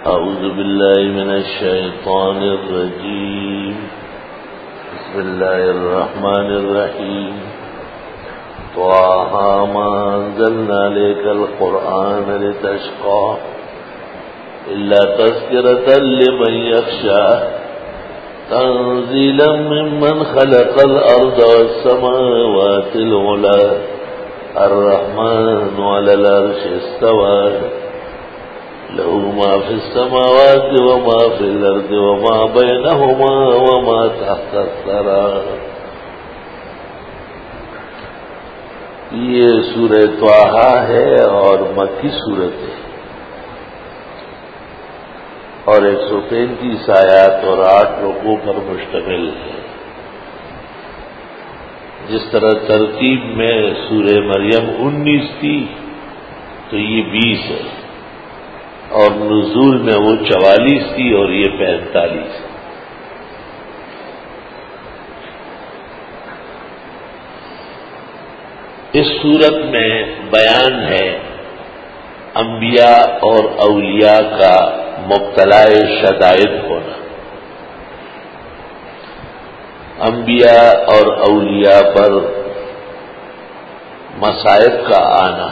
أعوذ بالله من الشيطان الرجيم. بسم الله الرحمن الرحيم. طه ما أنزلنا عليك القرآن لتشقى إلا تذكرة لمن يخشى تنزيلا ممن خلق الأرض والسماوات العلى الرحمن على العرش استوى له ما في السماوات وما في الأرض وما بينهما وما تحت الثرى. یہ سورہ طٰہٰ ہے اور مکی سورت ہے اور 133 آیات اور 8 رکوع پر مشتمل ہے. جس طرح ترتیب میں سورہ مریم 19 تھی تو یہ 20 ہے اور نزول میں وہ 44 تھی اور یہ 45 ہے. اس صورت میں بیان ہے انبیاء اور اولیاء کا مبتلا شدائد ہونا، انبیاء اور اولیاء پر مصائب کا آنا،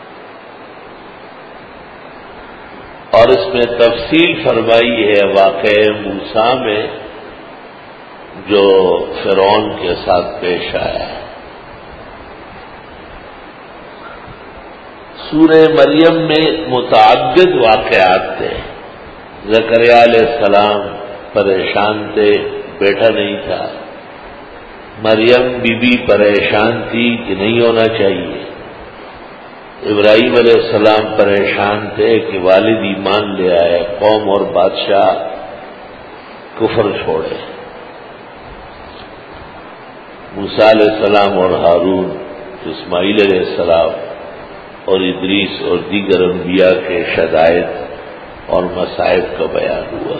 اور اس میں تفصیل فرمائی ہے واقعہ موسیٰ میں جو فرعون کے ساتھ پیش آیا ہے. سورہ مریم میں متعدد واقعات تھے. زکریا علیہ السلام پریشان تھے، بیٹا نہیں تھا. مریم بی بی پریشان تھی کہ نہیں ہونا چاہیے. ابراہیم علیہ السلام پریشان تھے کہ والد ایمان لے آئے، قوم اور بادشاہ کفر چھوڑے. موسیٰ علیہ السلام اور ہارون، اسماعیل علیہ السلام اور ادریس اور دیگر انبیاء کے شدائد اور مصائب کا بیان ہوا.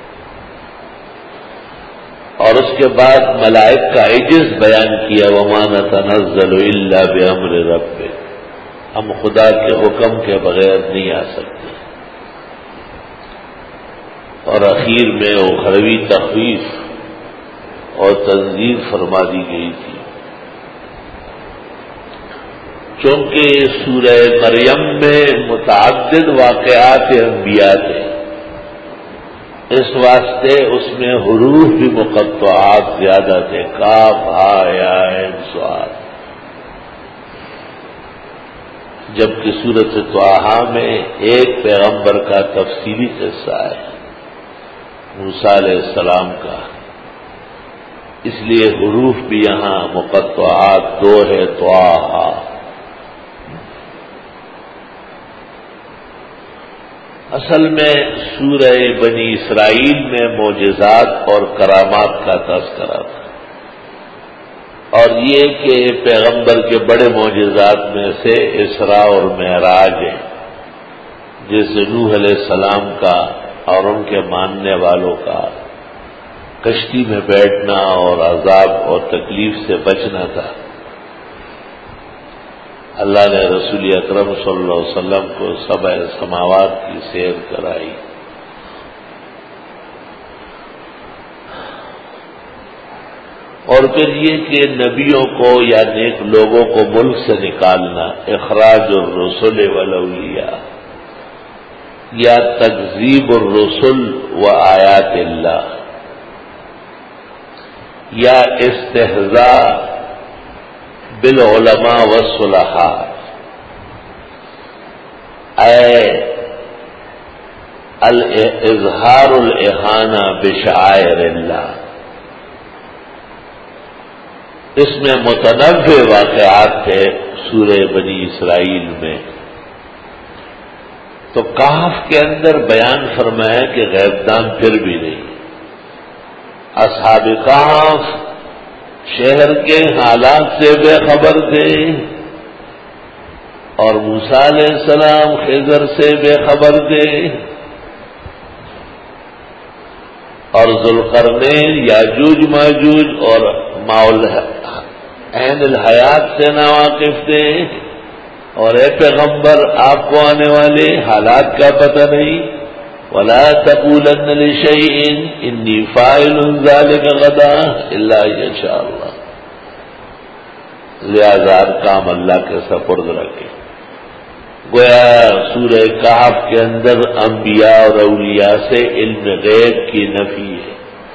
اور اس کے بعد ملائک کا عجز بیان کیا، وَمَا نَتَنَزَّلُ إِلَّا بِأَمْرِ رَبِّكَ، ہم خدا کے حکم کے بغیر نہیں آ سکتے. اور اخیر میں اخروی تخویف اور تنذیر فرما دی گئی تھی. چونکہ سورہ مریم میں متعدد واقعات انبیاء تھے، اس واسطے اس میں حروف بھی مقطعات زیادہ تھے، کاف ہا یا عین صاد. جبکہ سورۃ طٰہٰ میں ایک پیغمبر کا تفصیلی قصہ ہے، موسیٰ علیہ السلام کا، اس لیے حروف بھی یہاں مقطعات 2 ہے. طٰہٰ اصل میں سورہ بنی اسرائیل میں معجزات اور کرامات کا تذکرہ تھا، اور یہ کہ پیغمبر کے بڑے معجزات میں سے اسراء اور معراج ہے، جیسے نوح علیہ السلام کا اور ان کے ماننے والوں کا کشتی میں بیٹھنا اور عذاب اور تکلیف سے بچنا تھا. اللہ نے رسول اکرم صلی اللہ علیہ وسلم کو سبع سماوات کی سیر کرائی. اور پھر یہ کہ نبیوں کو یا نیک لوگوں کو ملک سے نکالنا، اخراج الرسل والاولیاء، یا تکذیب الرسل و آیات اللہ، یا استہزاء بالعلماء والصلحاء، اظہار الاہانہ بشعائر اللہ. اس میں متنوع واقعات تھے سورہ بنی اسرائیل میں. تو کہف کے اندر بیان فرمایا کہ غیب دان پھر بھی نہیں. اصحاب کہف شہر کے حالات سے بے خبر تھے، اور موسیٰ علیہ السلام خضر سے بے خبر تھے، اور ذوالقرنین یاجوج ماجوج اور ماحول عین الحیات سے ناواقف تھے. اور اے پیغمبر، آپ کو آنے والے حالات کا پتہ نہیں، ولا تقولن لشيء انی فاعل ذلك غدا الا ان شاء اللہ. لہذا ہر کام اللہ کے سپرد رکھے. گویا سورہ کہف کے اندر انبیاء اور اولیاء سے علم غیب کی نفی ہے.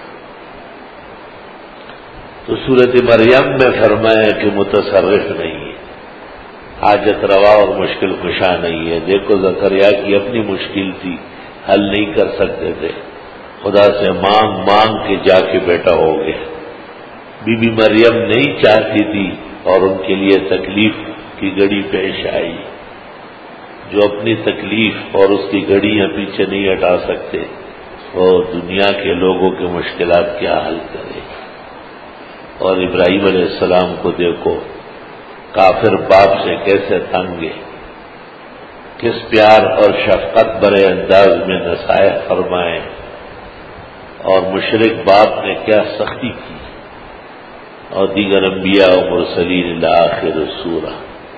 تو سورۃ مریم میں فرمایا کہ متصرف نہیں ہے، حاجت روا اور مشکل کشا نہیں ہے. دیکھو زکریا کی اپنی مشکل تھی، حل نہیں کر سکتے تھے، خدا سے مانگ مانگ کے جا کے بیٹا ہو گیا. بی بی مریم نہیں چاہتی تھی اور ان کے لیے تکلیف کی گھڑی پیش آئی. جو اپنی تکلیف اور اس کی گھڑیاں پیچھے نہیں ہٹا سکتے وہ دنیا کے لوگوں کے مشکلات کیا حل کرے. اور ابراہیم علیہ السلام کو دیکھو، کافر باپ سے کیسے تنگے، کس پیار اور شفقت بھرے انداز میں نصائح فرمائے، اور مشرک باپ نے کیا سختی کی، اور دیگر انبیاء و مرسلین الی آخر السورہ.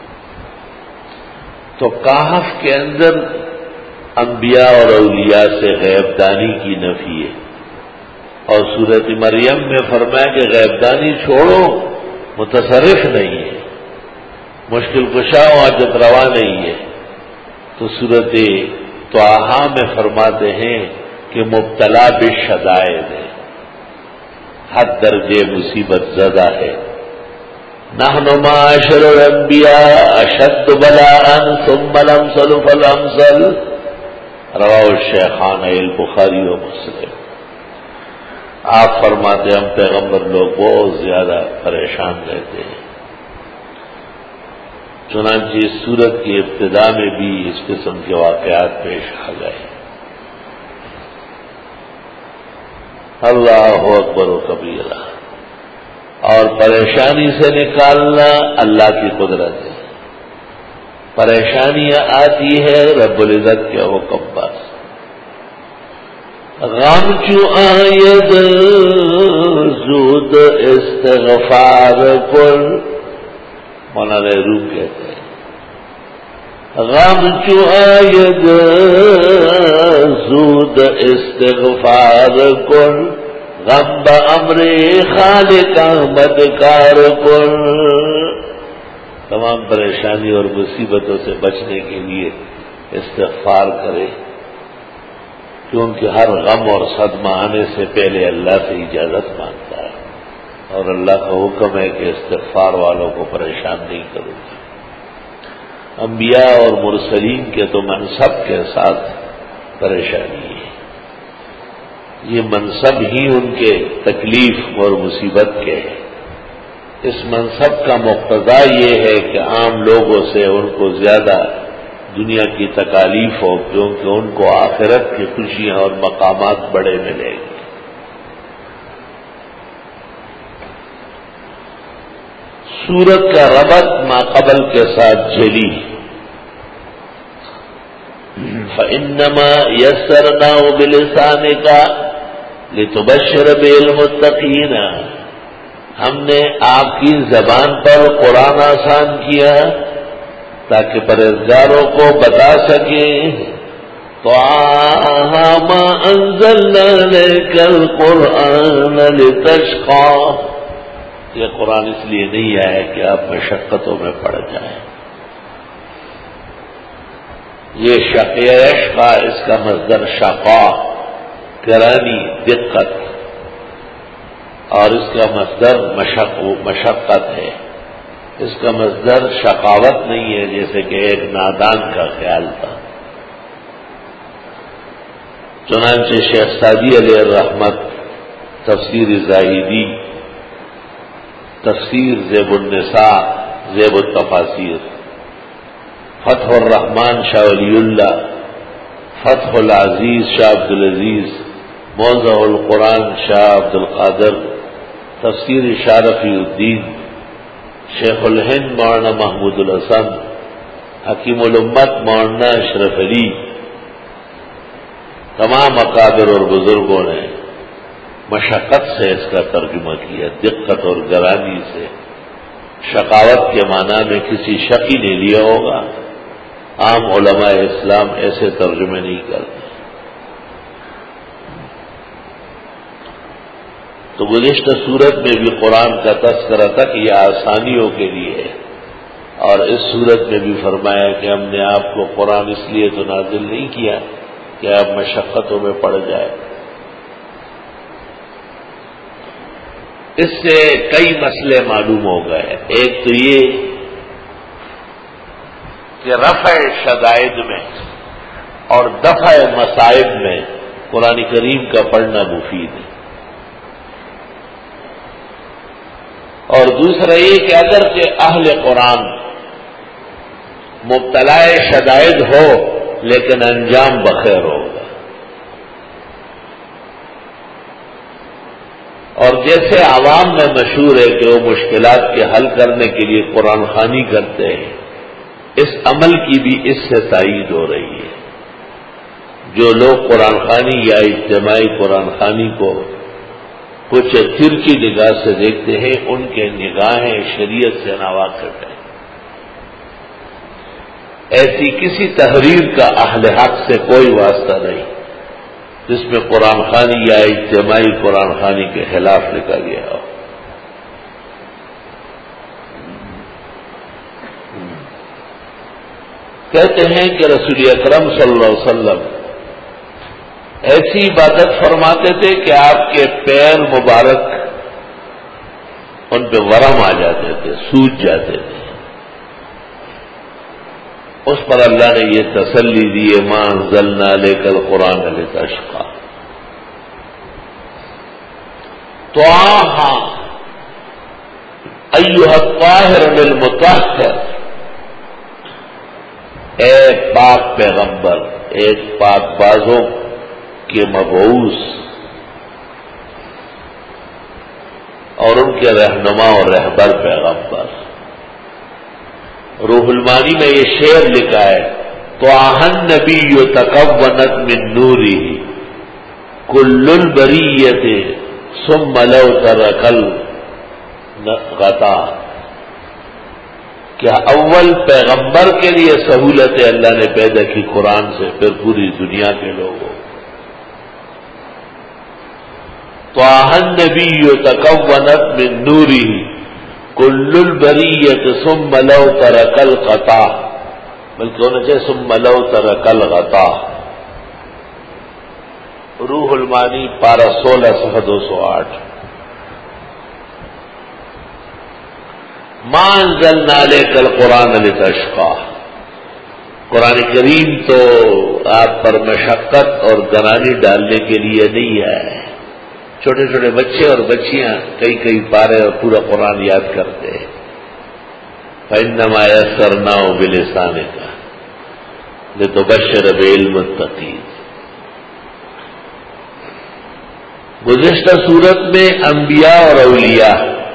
تو کہف کے اندر انبیاء اور اولیاء سے غیب دانی کی نفی ہے، اور سورۃ مریم میں فرمایا کہ غیب دانی چھوڑو، متصرف نہیں ہے، مشکل کشا و حاجت روا نہیں ہے. تو سورۃ طٰہٰ میں فرماتے ہیں کہ مبتلا بالشدائد ہے، حد درجے مصیبت زدہ ہے. نحن معاشر الانبیاء اشد بلاء ثم الامثل فالامثل، رواه الشیخان البخاری و مسلم. آپ فرماتے ہم پیغمبر لوگ بہت زیادہ پریشان رہتے ہیں. چنانچہ اس سورت کی ابتدا میں بھی اس قسم کے واقعات پیش آ گئے. اللہ اکبر و کبیرہ. اور پریشانی سے نکالنا اللہ کی قدرت ہے. پریشانیاں آتی ہے رب العزت کے حکم پر. غم چو آید زود استغفار کن، مولانا روم کہتے ہیں غم چو آید زود استغفار کن، غم بامر خالق احمد کار کن. تمام پریشانی اور مصیبتوں سے بچنے کے لیے استغفار کرے، کیونکہ ہر غم اور صدمہ آنے سے پہلے اللہ سے اجازت مانگتا ہے، اور اللہ کا حکم ہے کہ استغفار والوں کو پریشان نہیں کروں گا. انبیاء اور مرسلین کے تو منصب کے ساتھ پریشانی ہے. یہ منصب ہی ان کے تکلیف اور مصیبت کے ہے. اس منصب کا مقتضا یہ ہے کہ عام لوگوں سے ان کو زیادہ دنیا کی تکالیف ہو، کیونکہ ان کو آخرت کی خوشیاں اور مقامات بڑے ملیں گے. سورت کا ربط ماقبل کے ساتھ جلی. فإنما يسرناه بلسانك لتبشر به المتقین، ہم نے آپ کی زبان پر قرآن آسان کیا تاکہ پرہیزگاروں کو بتا سکیں. طٰہٰ مَا أَنزَلْنَا عَلَيْكَ الْقُرْآنَ لِتَشْقَىٰ، یہ قرآن اس لیے نہیں آیا کہ آپ مشقتوں میں پڑ جائیں. یہ شقیشقا، اس کا مصدر شقا گرانی دقت، اور اس کا مصدر مشقت ہے. اس کا مصدر شقاوت نہیں ہے جیسے کہ ایک نادان کا خیال تھا. چنانچہ شیخ سعدی علیہ الرحمت تفسیر زاہدی، تفسیر زیب النساء، زیب التفاسیر، فتح الرحمان شاہ ولی اللہ، فتح العزیز شاہ عبد العزیز، موضع القرآن شاہ عبد القادر، تفسیر شاہ رفیع الدین، شیخ الہند مولانا محمود الحسن، حکیم الامت مولانا اشرف علی، تمام اکابر اور بزرگوں نے مشقت سے اس کا ترجمہ کیا، دقت اور گرانی سے. شقاوت کے معنی میں کسی شقی نے لیا ہوگا، عام علماء اسلام ایسے ترجمے نہیں کرتے. تو گزشتہ صورت میں بھی قرآن کا تذکرہ تھا کہ یہ آسانیوں کے لیے ہے، اور اس صورت میں بھی فرمایا کہ ہم نے آپ کو قرآن اس لیے تو نازل نہیں کیا کہ آپ مشقتوں میں پڑ جائے۔ اس سے کئی مسئلے معلوم ہو گئے۔ ایک تو یہ کہ رفع شدائد میں اور دفع مصائب میں قرآن کریم کا پڑھنا مفید ہے، اور دوسرا یہ کہ اگرچہ اہل قرآن مبتلا شدائد ہو لیکن انجام بخیر ہوگا، اور جیسے عوام میں مشہور ہے کہ وہ مشکلات کے حل کرنے کے لیے قرآن خوانی کرتے ہیں، اس عمل کی بھی اس سے تائید ہو رہی ہے۔ جو لوگ قرآن خوانی یا اجتماعی قرآن خوانی کو کچھ ترچی نگاہ سے دیکھتے ہیں، ان کے نگاہیں شریعت سے ناواقف ہیں۔ ایسی کسی تحریر کا اہل حق سے کوئی واسطہ نہیں جس میں قرآن خوانی یا اجتماعی قرآن خوانی کے خلاف لکھا گیا ہو۔ کہتے ہیں کہ رسول اکرم صلی اللہ علیہ وسلم ایسی عبادت فرماتے تھے کہ آپ کے پیر مبارک ان پہ ورم آ جاتے تھے، سوج جاتے تھے۔ اس پر اللہ نے یہ تسلی دی، ما انزلنا علیک القرآن لتشقی۔ طٰہٰ ایھا الطاہر المطہر، اے پاک پیغمبر، ایک پاک بازوں کے مبعوث اور ان کے رہنما اور رہبر پیغمبر۔ روح المانی میں یہ شعر لکھا ہے، طٰہٰ النبی تکونت من نورہ کل البریۃ ثم لو ترک الغطا۔ کیا اول پیغمبر کے لیے سہولتیں اللہ نے پیدا کی قرآن سے، پھر پوری دنیا کے لوگوں۔ طٰہٰ النبی تکونت من نورہ کل البریۃ ثم لو ترک الغطا، بلکہ ہونا چاہیے ثم لو ترک الغطا۔ روح المانی پارہ 16 صفحہ 208۔ ما انزلنا علیک القرآن لتشقی، قرآن کریم تو آپ پر مشقت اور گرانی ڈالنے کے لیے نہیں ہے۔ چھوٹے چھوٹے بچے اور بچیاں کئی پارے اور پورا قرآن یاد کرتے ہیں۔ فإنما یسرناہ بلسانک لتبشر بہ المتقین۔ گزشتہ صورت میں انبیاء اور اولیاء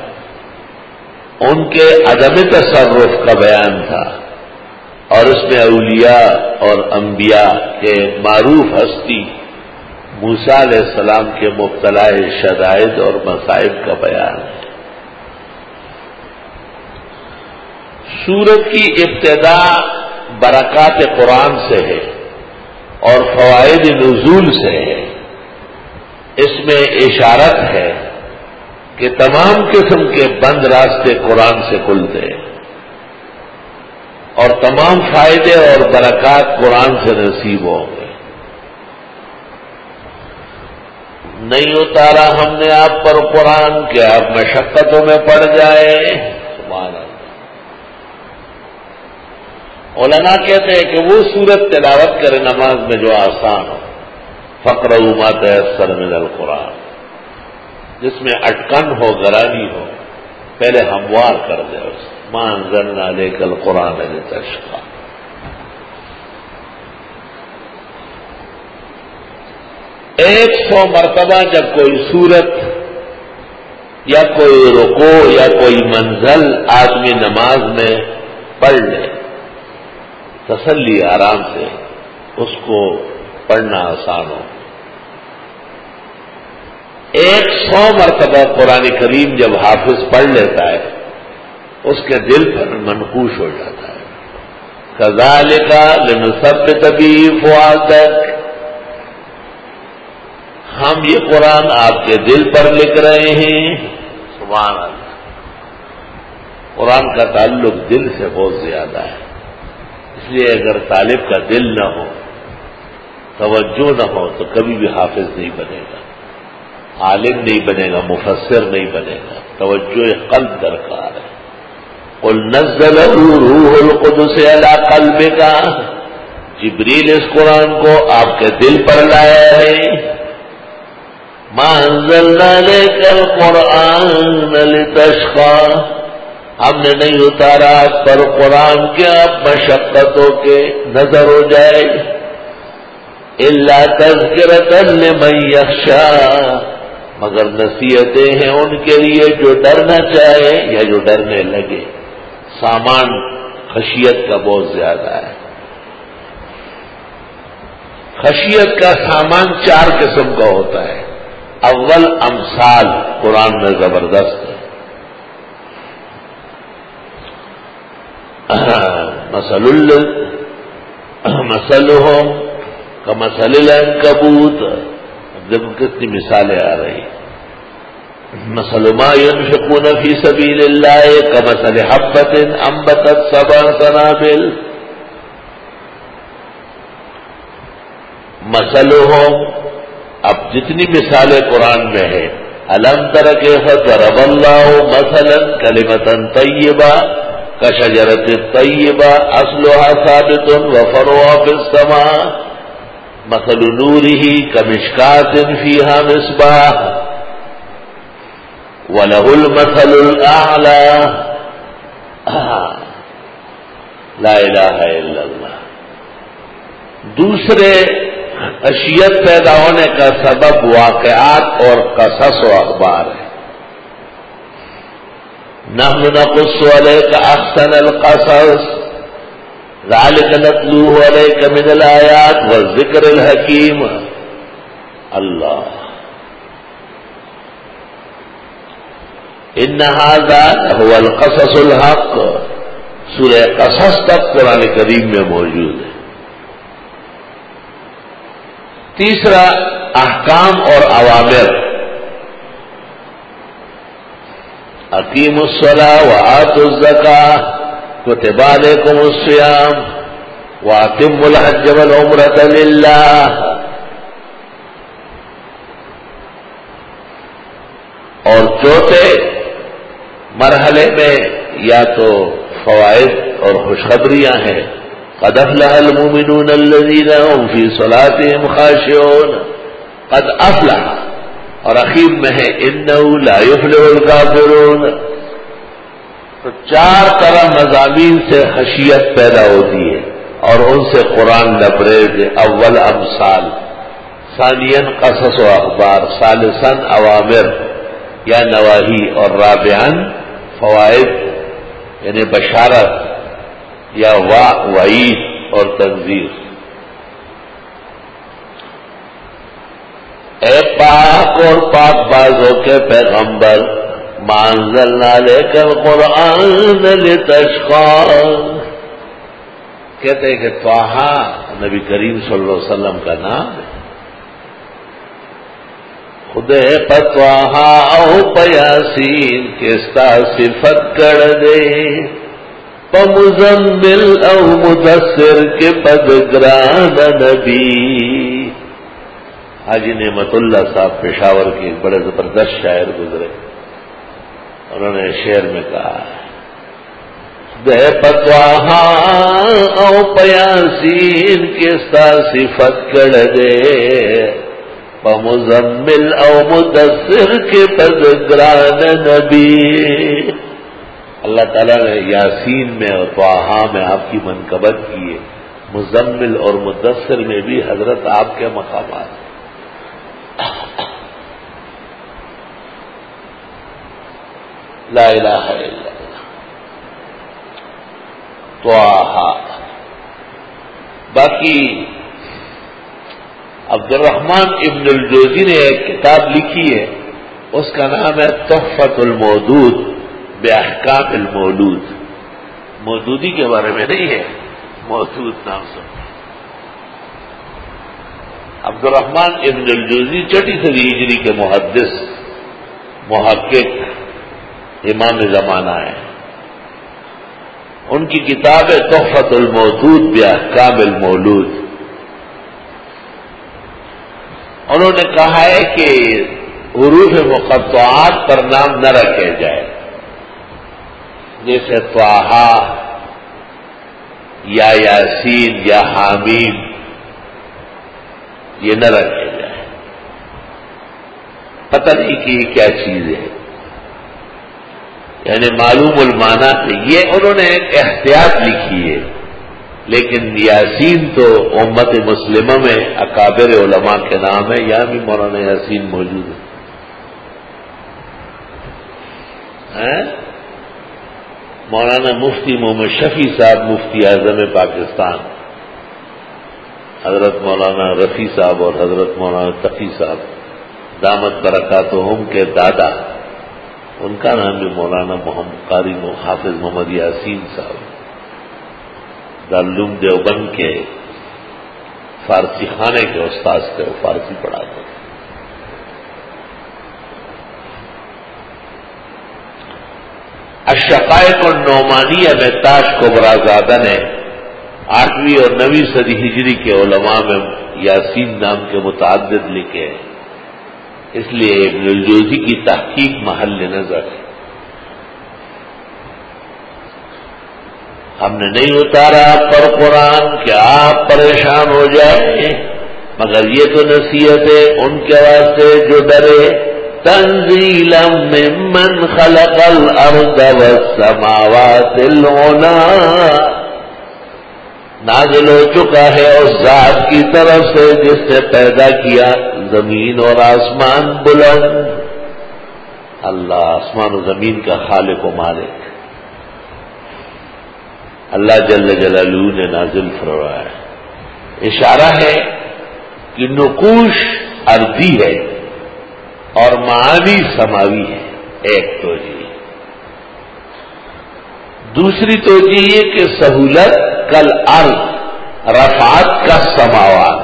ان کے عدم تصرف کا بیان تھا، اور اس میں اولیاء اور انبیاء کے معروف ہستی موسیٰ علیہ السلام کے مبتلا شدائد اور مصائب کا بیان ہے۔ سورت کی ابتدا برکات قرآن سے ہے اور فوائد نزول سے ہے۔ اس میں اشارت ہے کہ تمام قسم کے بند راستے قرآن سے کھلتے ہیں، اور تمام فائدے اور برکات قرآن سے نصیب ہوں گے۔ نہیں اتارا ہم نے آپ پر قرآن کہ آپ مشقتوں میں پڑ جائے۔ سبحان اللہ۔ علماء کہتے ہیں کہ وہ سورت تلاوت کرے نماز میں جو آسان ہو، فاقرؤوا ما تیسر من القرآن، جس میں اٹکن ہو، گرانی ہو، پہلے ہموار کر دے اس۔ ما انزلنا علیک القرآن لتشقی۔ 100 مرتبہ جب کوئی سورت یا کوئی رکوع یا کوئی منزل آدمی نماز میں پڑھ لے، تسلی آرام سے اس کو پڑھنا آسان ہو۔ 100 مرتبہ قرآن کریم جب حافظ پڑھ لیتا ہے، اس کے دل پر منقوش ہو جاتا ہے۔ کذالک لنثبت بہ فؤادک، ہم یہ قرآن آپ کے دل پر لکھ رہے ہیں. سبحان اللہ. قرآن کا تعلق دل سے بہت زیادہ ہے. اس لیے اگر طالب کا دل نہ ہو، توجہ نہ ہو، تو کبھی بھی حافظ نہیں بنے گا، عالم نہیں بنے گا، مفسر نہیں بنے گا. توجہ قلب درکار ہے. قل نزلہ روح القدس علی قلبک، جبریل اس قرآن کو آپ کے دل پر لایا ہے. ما انزلنا الیک القرآن لتشقی، ہم نے نہیں اتارا آپ پر قرآن کے آپ مشقتوں کے نظر ہو جائے. الا تذکرۃ لمن یخشی، مگر نصیحتیں ہیں ان کے لیے جو ڈرنا چاہے یا جو ڈرنے لگے. سامان خشیت کا بہت زیادہ ہے. خشیت کا سامان 4 قسم کا ہوتا ہے. اول امثال قرآن میں زبردست ہے. مثلهم کمثل العنکبوت. جب کتنی مثالیں آ رہی. مثل ما ينفقون في سبيل الله كمثل حبة أنبتت 7 سنابل. مثلهم، اب جتنی مثالیں قرآن میں ہے، الم تر کیف ضرب اللہ مثلا کلمۃ طیبہ کشجرۃ طیبہ اصلها ثابت وفرعها في السماء مثل نورہ کمشکاۃ فیہا مصباح وَلَهُ الْمَثَلُ الْأَعْلَى. لا الہ الا اللہ. دوسرے، خشیت پیدا ہونے کا سبب واقعات اور قصص و اخبار ہے. نحن نقص علیک احسن القصص ذلک نتلوہ علیک من الآیات والذکر الحکیم. اللہ. ان ھذا هو القصص الحق، سورہ قصص تک قرآن کریم میں موجود ہے. تیسرا، احکام اور اوامر. اقیموا الصلاۃ وآتوا الزکاۃ کتب علیکم الصیام واتموا الحج والعمرۃ للہ. اور چوتھے مرحلے میں یا تو فوائد اور خوشخبریاں ہیں. قد افلح المؤمنون الذین هم فی صلاتهم خاشعون. قد افلح. اور اخیر میں ہے انه لا یفلح الکافرون. تو 4 طرح مضامین سے خشیت پیدا ہوتی ہے اور ان سے قرآن لبریز. اول امثال، ثانیاً قصص و اخبار، ثالثاً اوامر یا نواہی، اور رابعاً فوائد یعنی بشارت یا وعید اور تنذیر. اے پاک اور پاک بازوں کے پیغمبر، ما انزلنا الیک القرآن لتشقی. کہتے ہیں کہ طٰہٰ نبی کریم صلی اللہ علیہ وسلم کا نام ہے. خدے پتواہا او پیاسین کستا صفت کر دے پمزمل او مدثر کے پدگران نبی. حاجی نعمت اللہ صاحب پشاور کے ایک بڑے زبردست شاعر گزرے. انہوں نے شعر میں کہا، خدے پتواہا او پیاسین کستا صفت کر دے مزمل او مدثر کے پدگران نبی. اللہ تعالیٰ نے یاسین میں اور طٰہٰ میں آپ کی منقبت کی ہے. مزمل اور مدثر میں بھی حضرت آپ کے مقامات ہیں. لا الہ الا اللہ. طٰہٰ. باقی عبد الرحمن ابن الجوزی نے ایک کتاب لکھی ہے، اس کا نام ہے تحفۃ المودود باحکام المولود. مودودی کے بارے میں نہیں ہے، مودود نام سے. عبد الرحمن ابن الجوزی چھٹی صدی ہجری کے محدث، محقق، امام زمانہ ہے. ان کی کتاب ہے تحفۃ المودود باحکام المولود. انہوں نے کہا ہے کہ حروف مقطعات پر نام نہ رکھے جائے، جیسے طٰہٰ یا یاسین یا حامیم، یہ نہ رکھے جائے. پتہ نہیں کہ یہ کیا چیز ہے، یعنی معلوم المعنی ہے. یہ انہوں نے ایک احتیاط لکھی ہے، لیکن یاسین تو امت مسلمہ میں اکابر علماء کے نام ہے. یہاں بھی مولانا یاسین موجود ہے. مولانا مفتی محمد شفیع صاحب مفتی اعظم پاکستان، حضرت مولانا رفیع صاحب اور حضرت مولانا تقی صاحب دامت برکاتہم کے دادا، ان کا نام بھی مولانا محمد قاری حافظ محمد یاسین صاحب، دارالعلوم دیوبند کے فارسی خانے کے استاد تھے، وہ فارسی پڑھاتے تھے. الشقائق النعمانیہ میں تاج کبریٰ زادہ نے 8ویں اور 9ویں صدی ہجری کے علماء میں یاسین نام کے متعدد لکھے ہیں، اس لیے ابن الجوزی کی تحقیق محل نظر ہے. ہم نے نہیں اتارا آپ پر قرآن کہ آپ پریشان ہو جائیں، مگر یہ تو نصیحت ہے ان کے واسطے جو ڈرے. تنزیلا ممن خلق الارض والسماوات العلی، نازل ہو چکا ہے اس ذات کی طرف سے جس نے پیدا کیا زمین اور آسمان بلند. اللہ آسمان و زمین کا خالق و مالک، اللہ جل جلالہ نے نازل فرمایا ہے. اشارہ ہے کہ نقوش ارضی ہے اور معانی سماوی ہے. ایک توجہ. دوسری توجہ یہ کہ سہولت کل ارض، رفعت کا سماوات.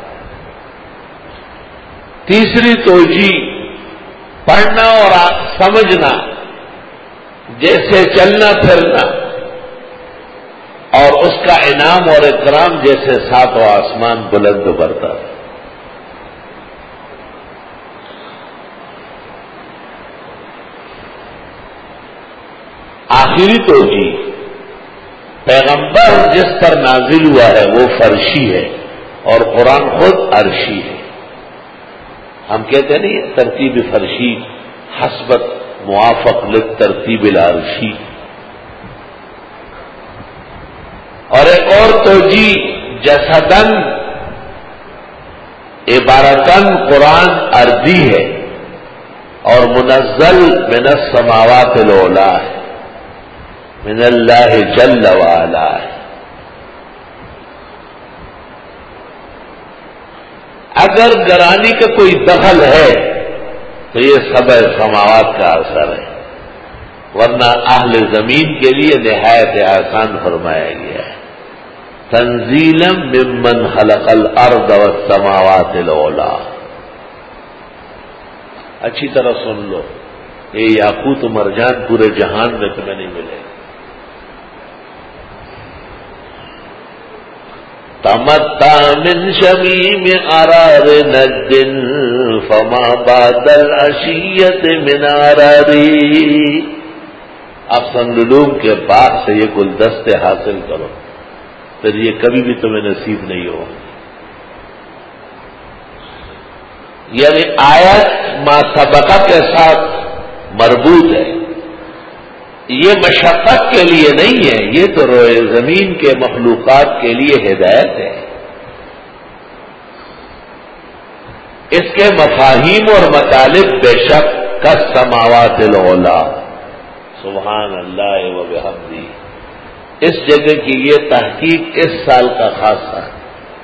تیسری توجہ پڑھنا اور سمجھنا جیسے چلنا پھرنا، اور اس کا انعام اور اکرام جیسے ساتوں آسمان بلند برتا. آخری توجہ پیغمبر جس پر نازل ہوا ہے وہ فرشی ہے اور قرآن خود عرشی ہے. ہم کہتے نہیں ترتیب فرشی حسبت موافق للترتیب العرشی. اور ایک اور توجہ جسدن عبارتن قرآن ارضی ہے اور منزل من السماوات العلی ہے، من اللہ جل وعلا ہے. اگر گرانی کا کوئی دخل ہے تو یہ سبع سماوات کا اثر ہے، ورنہ اہل زمین کے لیے نہایت آسان فرمایا گیا ہے. تنزیلا ممن خلق الارض والسماوات العلی. اچھی طرح سن لو، یہ یاقوت و مرجان پورے جہان میں تمہیں نہیں ملے. تمتع من شمیم عرار ند فما بعد العشیۃ من عراری. اب سنلوم کے باغ سے یہ گلدستے حاصل کرو، پھر یہ کبھی بھی تمہیں نصیب نہیں ہو. یعنی آیت ما سبقہ کے ساتھ مربوط ہے. یہ مشقت کے لیے نہیں ہے، یہ تو روئے زمین کے مخلوقات کے لیے ہدایت ہے. اس کے مفاہیم اور مطالب بے شک کالسماوات العلی. سبحان اللہ و بحمدہ. اس جگہ کی یہ تحقیق اس سال کا خاصہ ہے.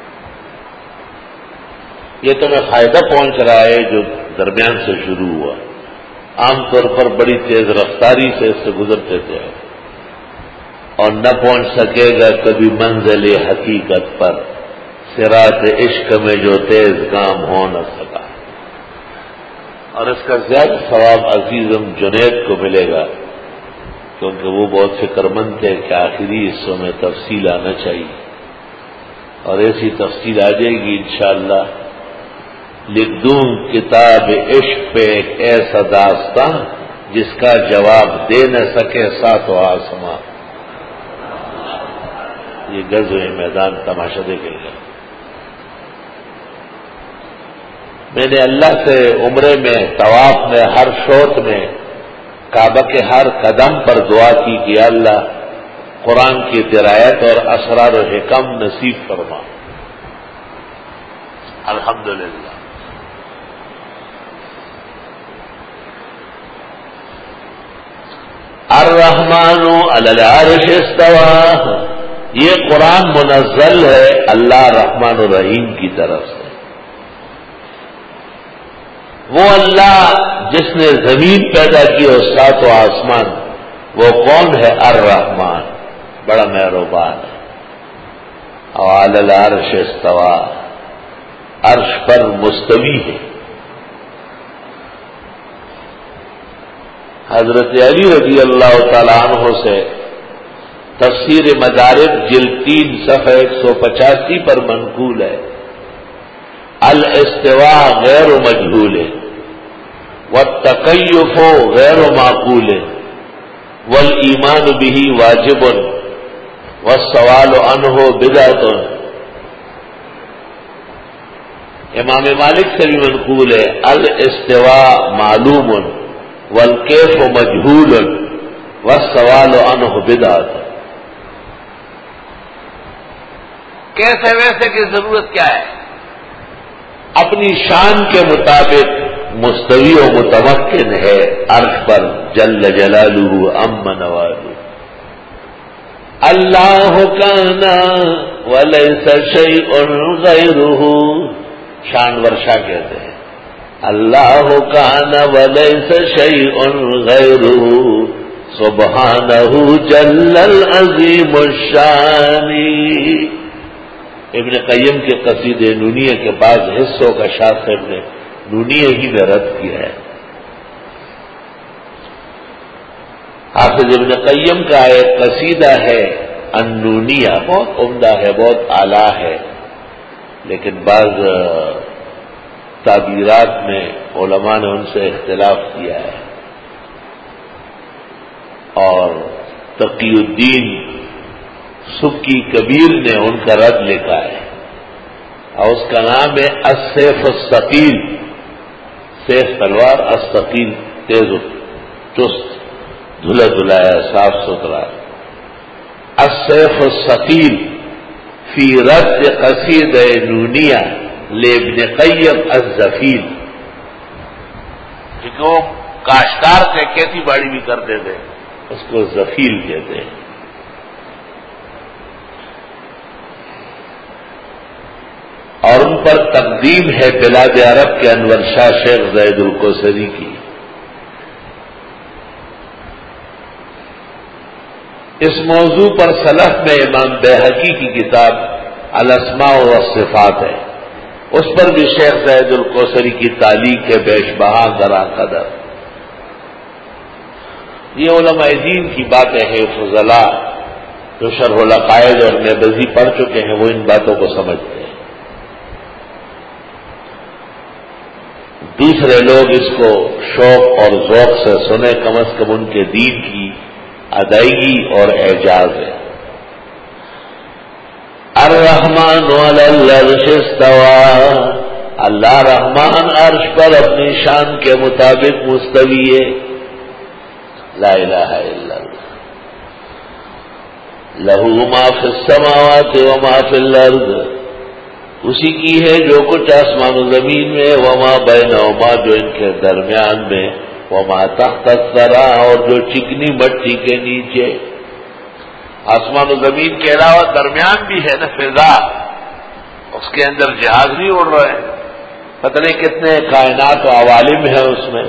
یہ تمہیں فائدہ پہنچ رہا ہے جو درمیان سے شروع ہوا. عام طور پر بڑی تیز رفتاری سے اس سے گزرتے تھے اور نہ پہنچ سکے گا کبھی منزل حقیقت پر صراط عشق میں جو تیز گام ہو نہ سکا. اور اس کا زیادہ ثواب عزیزم جنید کو ملے گا، کیونکہ وہ بہت فکر مند تھے کہ آخری حصوں میں تفصیل آنا چاہیے، اور ایسی تفصیل آ جائے گی انشاءاللہ. لکھ دوں کتاب عشق پہ ایک ایسا داستان جس کا جواب دے نہ سکے ساتوں آسماں. یہ غزوہ میدان تماشا دیکھے گا. میں نے اللہ سے عمرے میں، طواف میں، ہر شوط میں، کعبہ کے ہر قدم پر دعا کی کہ اللہ قرآن کی درایت اور اسرار و حکم نصیب فرما. الحمدللہ. الرحمن علی العرش استوى، یہ قرآن منزل ہے اللہ رحمان الرحیم کی طرف سے. وہ اللہ جس نے زمین پیدا کی اور سات و آسمان، وہ کون ہے؟ الرحمن، بڑا مہربان ہے. اور علی العرش استوى، عرش پر مستوی ہے. حضرت علی رضی اللہ تعالی عنہ سے تفسیر مدارک جلد 3 صفحہ 185 پر منقول ہے، الاستواء غیر مجہول والتکیف غیر معقول والایمان به واجب والسوال عنہ بدعۃ. امام مالک سے بھی منقول ہے، الاستواء معلوم والکیف مجہول والسوال عنہ بدعۃ. کیسے ویسے کی ضرورت کیا ہے؟ اپنی شان کے مطابق مستوی و متمکن ہے عرش پر، جل جلالہ عم نوالہ. اللہ کان ولیس شیء غیرہ، شان ورشا کہتے ہیں. اللہ کان ولیس شیء غیرہ سبحانہ جل العظیم الشان. ابن قیم کے قصیدے نونیہ کے بعض حصوں کا شاہ صاحب نے نونیہ ہی میں رد کیا ہے. حافظ ابن قیم کا ایک قصیدہ ہے النونیہ، بہت عمدہ ہے، بہت اعلیٰ ہے، لیکن بعض تعبیرات میں علماء نے ان سے اختلاف کیا ہے. اور تقی الدین سبکی کبیر نے ان کا رد لکھا ہے، اور اس کا نام ہے السیف الثقیل. سیف تلوار، الثقیل تیز چست، دھلا دھلایا صاف ستھرا. السیف الثقیل فی رد قصیدہ نونیہ لابن قیم الزفیل. کیونکہ وہ کاشتکار سے کھیتی باڑی بھی کرتے تھے، اس کو زفیل کہتے ہیں. اور ان پر تقدیم ہے بلاد عرب کے انور شاہ شیخ زید الکوثری کی. اس موضوع پر سلف میں امام بیہقی کی کتاب الاسماء والصفات ہے، اس پر بھی شیخ زید الکوثری کی تعلیق ہے بیش بہا گراں قدر. یہ علماء دین کی باتیں ہیں، فضلاء جو شرح العقائد اور نبذی پڑھ چکے ہیں وہ ان باتوں کو سمجھتے ہیں. دوسرے لوگ اس کو شوق اور ذوق سے سنیں، کم از کم ان کے دین کی ادائیگی اور اعجاز ہے. الرحمن علی العرش استوى، اللہ رحمان عرش پر اپنی شان کے مطابق مستوی ہے. لا الہ الا اللہ. لہ ما فی السماوات وما فی الارض، اسی کی ہے جو کچھ آسمان و زمین میں، وما بینہما جو ان کے درمیان میں، وما تحت الثری اور جو چکنی مٹی کے نیچے. آسمان و زمین کے علاوہ درمیان بھی ہے نا فضا، اس کے اندر جہاز نہیں اڑ رہے ہیں، پتہ نہیں کتنے کائنات و عوالم ہیں اس میں.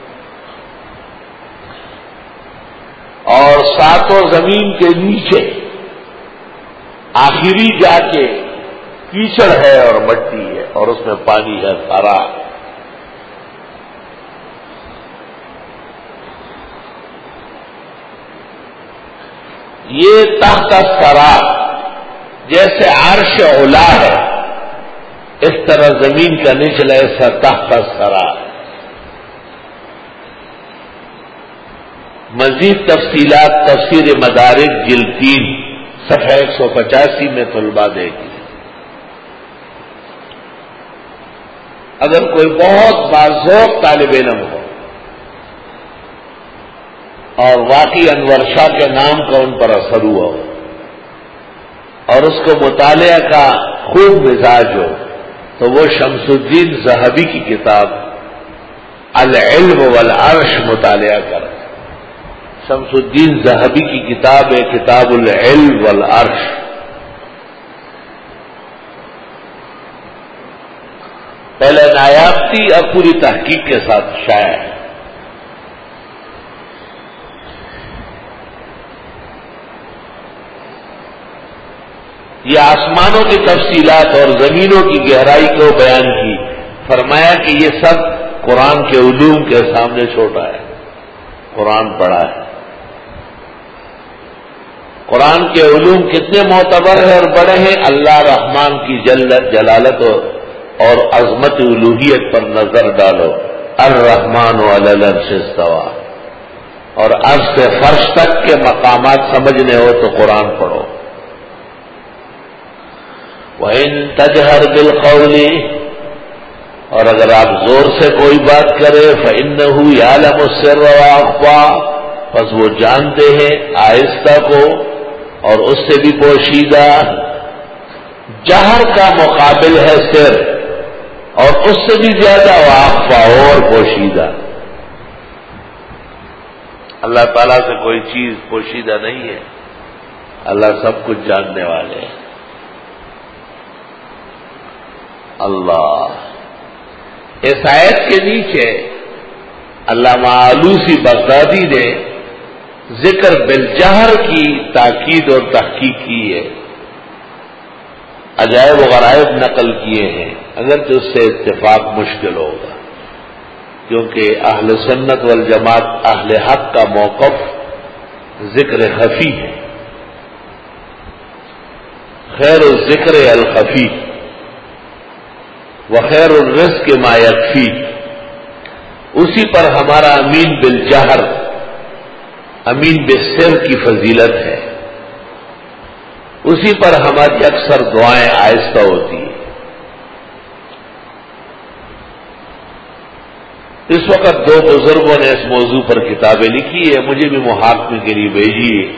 اور ساتوں زمین کے نیچے آخری جا کے کیچڑ ہے اور مٹی ہے اور اس میں پانی ہے کھارا. یہ تحت الثری جیسے عرش علا ہے اس طرح زمین کا نچلا حصہ تحت الثری. مزید تفصیلات تفسیر مدارک جلد 3 صفحہ 185 میں طلباء دے گی. اگر کوئی بہت باذوق طالب علم ہو اور واقعی انور شاہ کے نام کا ان پر اثر ہوا ہو اور اس کو مطالعہ کا خوب مزاج ہو تو وہ شمس الدین ذہبی کی کتاب العلم والعرش مطالعہ کرے. شمس الدین ذہبی کی کتاب ہے کتاب العلم والعرش. پہلے نایاب تھی اب پوری تحقیق کے ساتھ شائع ہے. یہ آسمانوں کی تفصیلات اور زمینوں کی گہرائی کو بیان کی. فرمایا کہ یہ سب قرآن کے علوم کے سامنے چھوٹا ہے. قرآن بڑا ہے. قرآن کے علوم کتنے معتبر ہیں اور بڑے ہیں. اللہ رحمان کی جلالت اور عظمت الوہیت پر نظر ڈالو. الرحمن علی العرش استویٰ اور عرش سے فرش تک کے مقامات سمجھنے ہو تو قرآن پڑھو. وَإِن تَجْهَرْ بِالْقَوْلِ اور اگر آپ زور سے کوئی بات کرے فَإِنَّهُ يَعْلَمُ السِّرَّ وَأَخْفَى پس وہ جانتے ہیں آہستہ کو اور اس سے بھی پوشیدہ. جہر کا مقابل ہے سر اور اس سے بھی زیادہ واخفا اور پوشیدہ. اللہ تعالیٰ سے کوئی چیز پوشیدہ نہیں ہے. اللہ سب کچھ جاننے والے ہیں. اللہ اس آیت کے نیچے علامہ آلوسی بغدادی نے ذکر بالجہر کی تاکید اور تحقیق کی ہے. عجائب و غرائب نقل کیے ہیں اگرچہ اس سے اتفاق مشکل ہوگا کیونکہ اہل سنت والجماعت اہل حق کا موقف ذکر خفی ہے. خیر الذکر الخفی وخیر الرزق ما یکفی. اسی پر ہمارا امین بالجہر امین بالسر کی فضیلت ہے. اسی پر ہماری اکثر دعائیں آہستہ ہوتی ہیں. اس وقت 2 بزرگوں نے اس موضوع پر کتابیں لکھی ہے. مجھے بھی محاکمے کے لیے بھیجی ہے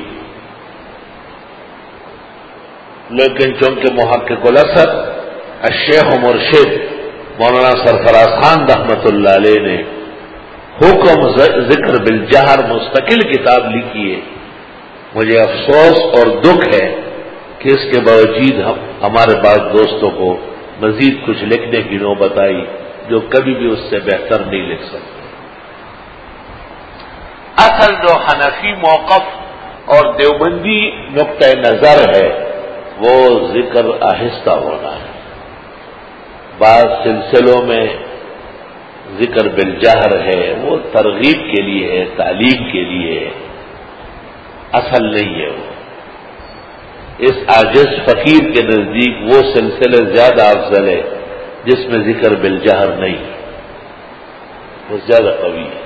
لیکن چونکہ محقق الاثر الشیخ مرشد مولانا سرفراز خان رحمت اللہ علیہ نے حکم ذکر بالجہر مستقل کتاب لکھی ہے. مجھے افسوس اور دکھ ہے کہ اس کے باوجود ہمارے بعض دوستوں کو مزید کچھ لکھنے کی نوبت آئی جو کبھی بھی اس سے بہتر نہیں لکھ سکتے. اصل جو حنفی موقف اور دیوبندی نقطۂ نظر ہے وہ ذکر آہستہ ہونا ہے. بعض سلسلوں میں ذکر بالجہر ہے وہ ترغیب کے لیے ہے تعلیم کے لیے ہے. اصل نہیں ہے وہ. اس عاجز فقیر کے نزدیک وہ سلسلے زیادہ افضل ہے جس میں ذکر بالجہر نہیں وہ زیادہ قوی ہے.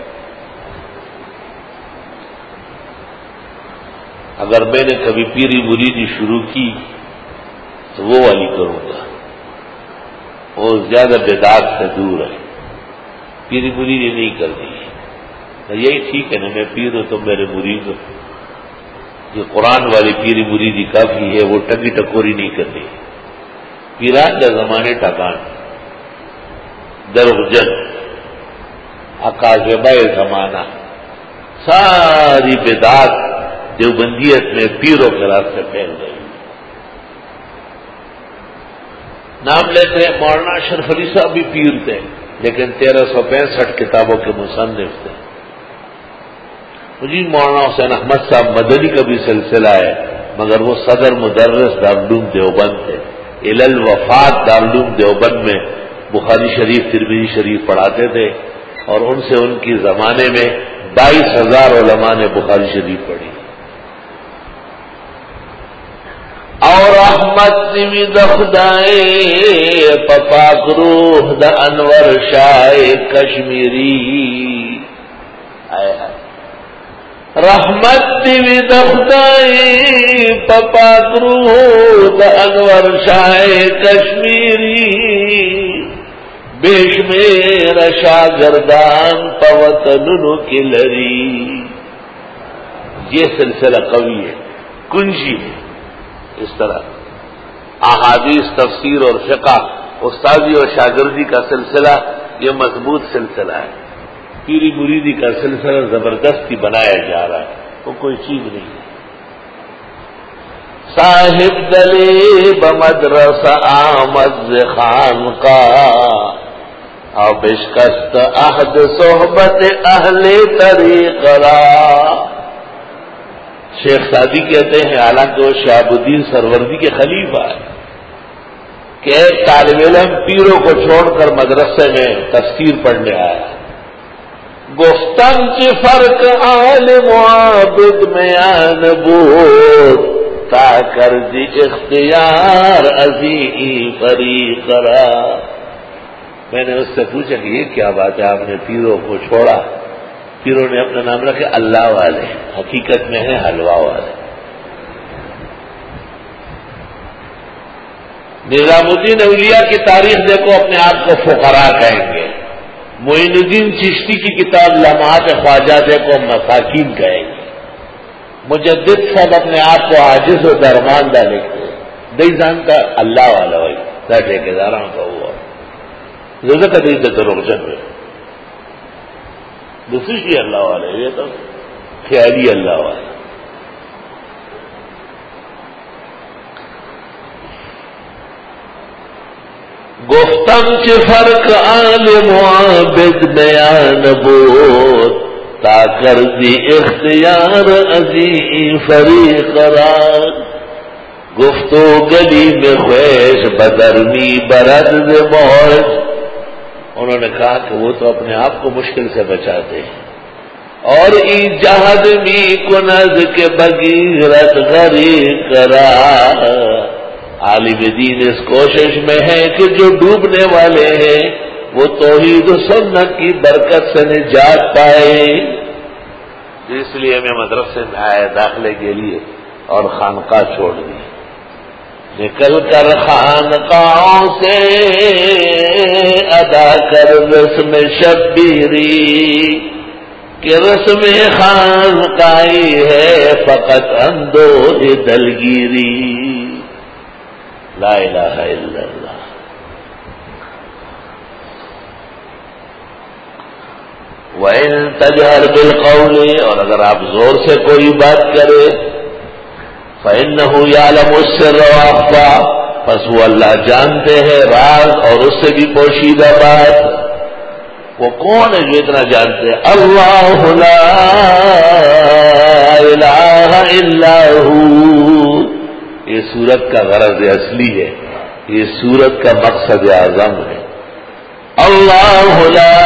اگر میں نے کبھی پیری مریدی شروع کی تو وہ والی کروں گا. وہ زیادہ بدعات سے دور ہے. پیری مریدی نہیں کرنی ہے. یہی ٹھیک ہے نا میں پیر ہوں تو میرے مرید ہوں. یہ قرآن والی پیری مریدی کافی ہے. وہ ٹگی ٹکوری نہیں کرنی. پیران کا زمانے ٹکان دروغجن اکاذبہ زمانہ ساری بدعات دیوبندیت میں پیروں کے راستے پھیل گئی. نام لیتے ہیں مولانا اشرف علی صاحب بھی پیر تھے لیکن 1365 کتابوں کے مصنف تھے. مجھے مولانا حسین احمد صاحب مدنی کا بھی سلسلہ ہے مگر وہ صدر مدرس دارالعلوم دیوبند تھے. الی الوفات دارالعلوم دیوبند میں بخاری شریف ترمذی شریف پڑھاتے تھے، اور ان سے ان کی زمانے میں 22,000 علماء نے بخاری شریف پڑھی. اور احمد نوی دخدائے پپاک روح دا انور شاہ کشمیری، رحمت نوی دخدائے پپاک روح دا انور شاہ کشمیری، بیش میرا شاگردان پوطنوں کی لری. یہ سلسلہ قوی ہے، کنجی ہے. اس طرح احادیث، تفسیر اور فقہ، استادی اور شاگردی کا سلسلہ یہ مضبوط سلسلہ ہے. پیری مریدی کا سلسلہ زبردستی بنایا جا رہا ہے، وہ کوئی چیز نہیں ہے. صاحب دلیب مدرسہ آمد خان کا او بشکست عہد صحبت اہل طریق را. شیخ سعدی کہتے ہیں، حالانکہ وہ شہاب الدین سروردی کے خلیفہ ہے، کہ ایک طالب علم پیروں کو چھوڑ کر مدرسے میں تفسیر پڑھنے آیا. گفتم چی فرق عالم و عابد میں آنبود تا کر دی اختیار ازی فریق را. میں نے اس سے پوچھا کہ یہ کیا بات ہے، آپ نے پیروں کو چھوڑا؟ پیروں نے اپنا نام رکھا اللہ والے، حقیقت میں ہے حلوہ والے. نظام الدین اولیاء کی تاریخ دیکھو، اپنے آپ کو فقراء کہیں گے. معین الدین چشتی کی کتاب لمحات خواجہ دیکھو، مساکین کہیں گے. مجدد صاحب اپنے آپ کو عاجز و درماندہ لکھتے ہیں. دئی جانتا اللہ والا ہوئی نہ ٹھیکیداراں کا ہوا زیادہ کا دئی تو روک جب دوسری چیز اللہ والے، یہ تو خیالی اللہ والے. گفتم چه فرق عالم و عابد بیان بود تا کردی اختیار ازی فریق را. گفتو گلی میں خویش بدرمی برد موج. انہوں نے کہا کہ وہ تو اپنے آپ کو مشکل سے بچاتے ہیں، اور ایجاد می کنز کے بغیرت غریق کرا. عالم دین اس کوشش میں ہے کہ جو ڈوبنے والے ہیں وہ توحید و سنت کی برکت سے نجات پائے. اس لیے میں مدرسے میں آیا داخلے کے لیے اور خانقاہ چھوڑ دی. نکل کر خانقاہوں سے ادا کر رسم شبیری، کہ رسم خانقاہی ہے فقط اندوہ دلگیری. لا الہ الا اللہ. وَإِن تَجْهَرْ بِالْقَوْلِ، اور اگر آپ زور سے کوئی بات کرے، فَإِنَّهُ يَعْلَمُ السِّرَّ وَأَخْفَى، پس وہ اللہ جانتے ہیں راز اور اس سے بھی پوشیدہ بات. وہ کون ہے جو اتنا جانتے ہیں؟ اللہ لا الہ الا ہو. یہ سورت کا غرض اصلی ہے، یہ سورت کا مقصد اعظم ہے. اللہ لا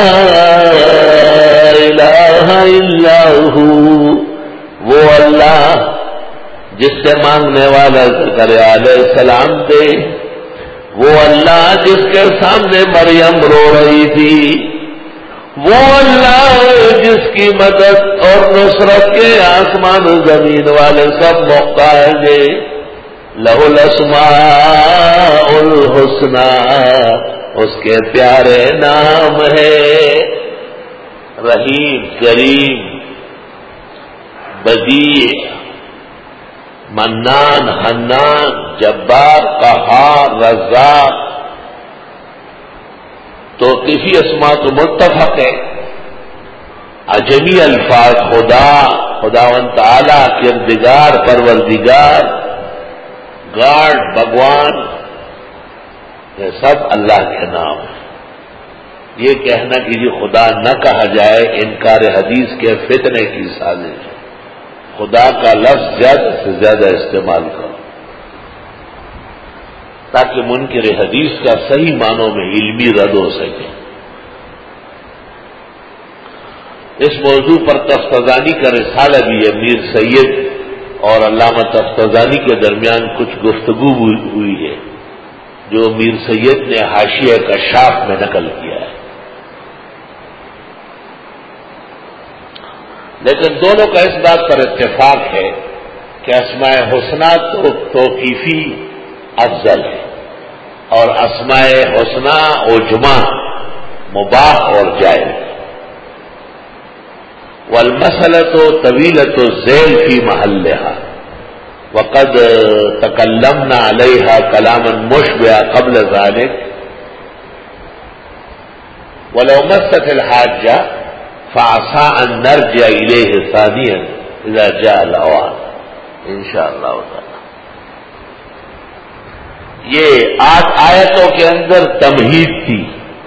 الہ الا ہو، وہ اللہ جس سے مانگنے والا زکریا علیہ السلام دے، وہ اللہ جس کے سامنے مریم رو رہی تھی، وہ اللہ جس کی مدد اور نصرت کے آسمان و زمین والے سب محتاج ہیں. لہ الاسماء الحسنی، اس کے پیارے نام ہے رحیم، کریم، بدیع، منان، حنان، جبار، قہار، رزاق. تو کسی اسماء تو متفق ہے. عجمی الفاظ خدا، خداوند تعالی، کردگار، پروردگار، گاڈ، بھگوان، یہ سب اللہ کے نام ہیں. یہ کہنا کہ یہ خدا نہ کہا جائے انکار حدیث کے فتنے کی سازش ہے. خدا کا لفظ زیادہ سے زیادہ استعمال کرو. تاکہ منکر حدیث کا صحیح معنوں میں علمی رد ہو سکے. اس موضوع پر تفتزانی کا رسالہ بھی ہے. میر سید اور علامہ تفتزانی کے درمیان کچھ گفتگو ہوئی ہے جو میر سید نے حاشیہ کشاف میں نقل کیا ہے. لیکن دونوں کا اس بات پر اتفاق ہے کہ اسماء حسنہ تو توقیفی افضل ہے اور اسماء حسنہ عجمہ مباح اور جائز. والمسألة طويلة الذيل في محلها وقد تكلمنا عليها كلاما مشبعا قبل ذلك ولو مست الحاجة فعسى أن نرجع إليه ثانيا إذا جاء الأوان إن شاء الله تعالى. یہ 8 آیتوں کے اندر تمہید تھی.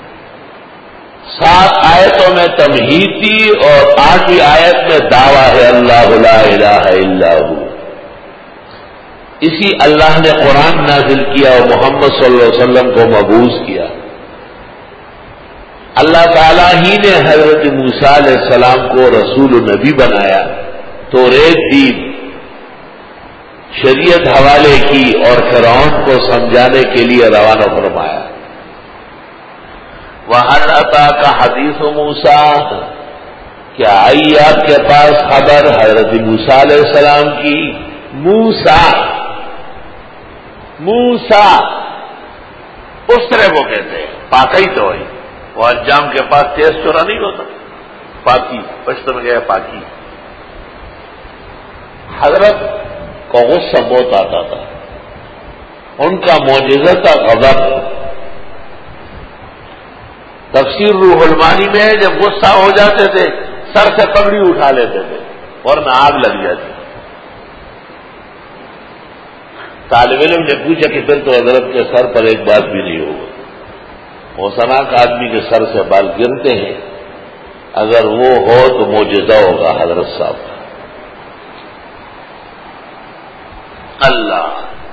7 آیتوں میں تمہید تھی اور 8ویں آیت میں دعویٰ ہے اللہ لا الہ الا ہو. اسی اللہ نے قرآن نازل کیا اور محمد صلی اللہ علیہ وسلم کو مبعوث کیا. اللہ تعالیٰ ہی نے حضرت موسیٰ علیہ السلام کو رسول و نبی بنایا، توریت دی، شریعت حوالے کی اور فرعون کو سمجھانے کے لیے روانہ فرمایا. وَهَلْ أَتَاكَ حَدِيثُ مُوسَىٰ، کیا آئی آپ کے پاس خبر حضرت موسیٰ علیہ السلام کی؟ موسیٰ اس طرح وہ کہتے ہیں پاکی تو ہے، وہ انجام کے پاس تیز چورا نہیں ہوتا. پاکی پشت میں گیا پاکی. حضرت کو غصہ بہت آتا تھا، ان کا معجزہ تھا غضب. تفسیر روح المانی میں جب غصہ ہو جاتے تھے سر سے پگڑی اٹھا لیتے تھے ورنہ آگ لگ جاتی. طالب علم نے پوچھا کہ پھر تو حضرت کے سر پر ایک بات بھی نہیں ہوگا. ہوسناک آدمی کے سر سے بال گرتے ہیں، اگر وہ ہو تو معجزہ ہوگا حضرت صاحب کا. اللہ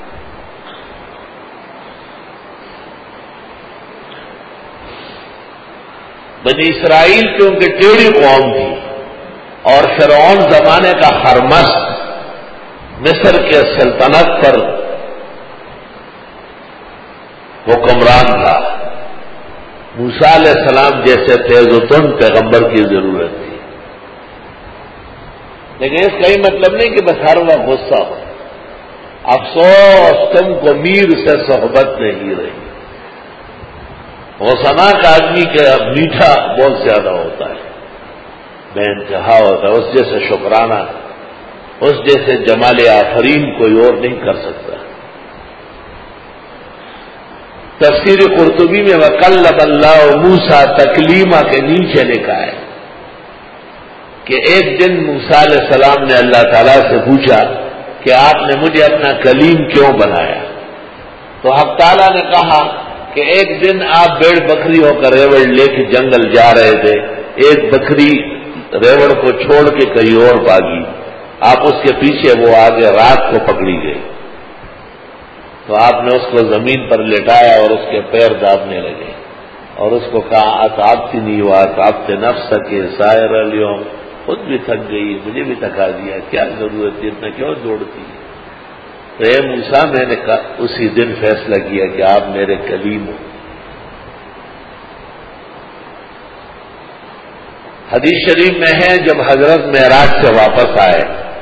بنی اسرائیل کیونکہ ٹیڑھی قوم تھی اور فرعون زمانے کا خرمس مصر کے سلطنت پر حکمران تھا، موسیٰ علیہ السلام جیسے تیز و تند پیغمبر کی ضرورت تھی. لیکن اس کا یہ مطلب نہیں کہ بس ہر وقت غصہ ہو. افسوس تم کو میر سے صحبت نہیں رہی. غصناک آدمی کا میٹھا بہت زیادہ ہوتا ہے، بے انتہا ہوتا ہے. اس جیسے شکرانہ، اس جیسے جمال آفرین کوئی اور نہیں کر سکتا. تفسیر قرطبی میں وَكَلَّمَ اللَّهُ مُوسَىٰ تکلیمہ کے نیچے لکھا ہے کہ ایک دن موسیٰ علیہ السلام نے اللہ تعالیٰ سے پوچھا کہ آپ نے مجھے اپنا کلیم کیوں بنایا؟ تو حق تعالیٰ نے کہا کہ ایک دن آپ بیڑ بکری ہو کر ریوڑ لے کے جنگل جا رہے تھے، ایک بکری ریوڑ کو چھوڑ کے کہیں اور بھاگی، آپ اس کے پیچھے، وہ آگے رات کو پکڑی گئی، تو آپ نے اس کو زمین پر لٹایا اور اس کے پیر دابنے لگے اور اس کو کہا اتعبتنی واتعبت نفسک سائر اليوم، خود بھی تھک گئی، مجھے بھی تھکا دیا، کیا ضرورت تھی، اتنا کیوں دوڑتی؟ تو اے موسیٰ میں نے اسی دن فیصلہ کیا کہ آپ میرے کلیم ہو. حدیث شریف میں ہے جب حضرت معراج سے واپس آئے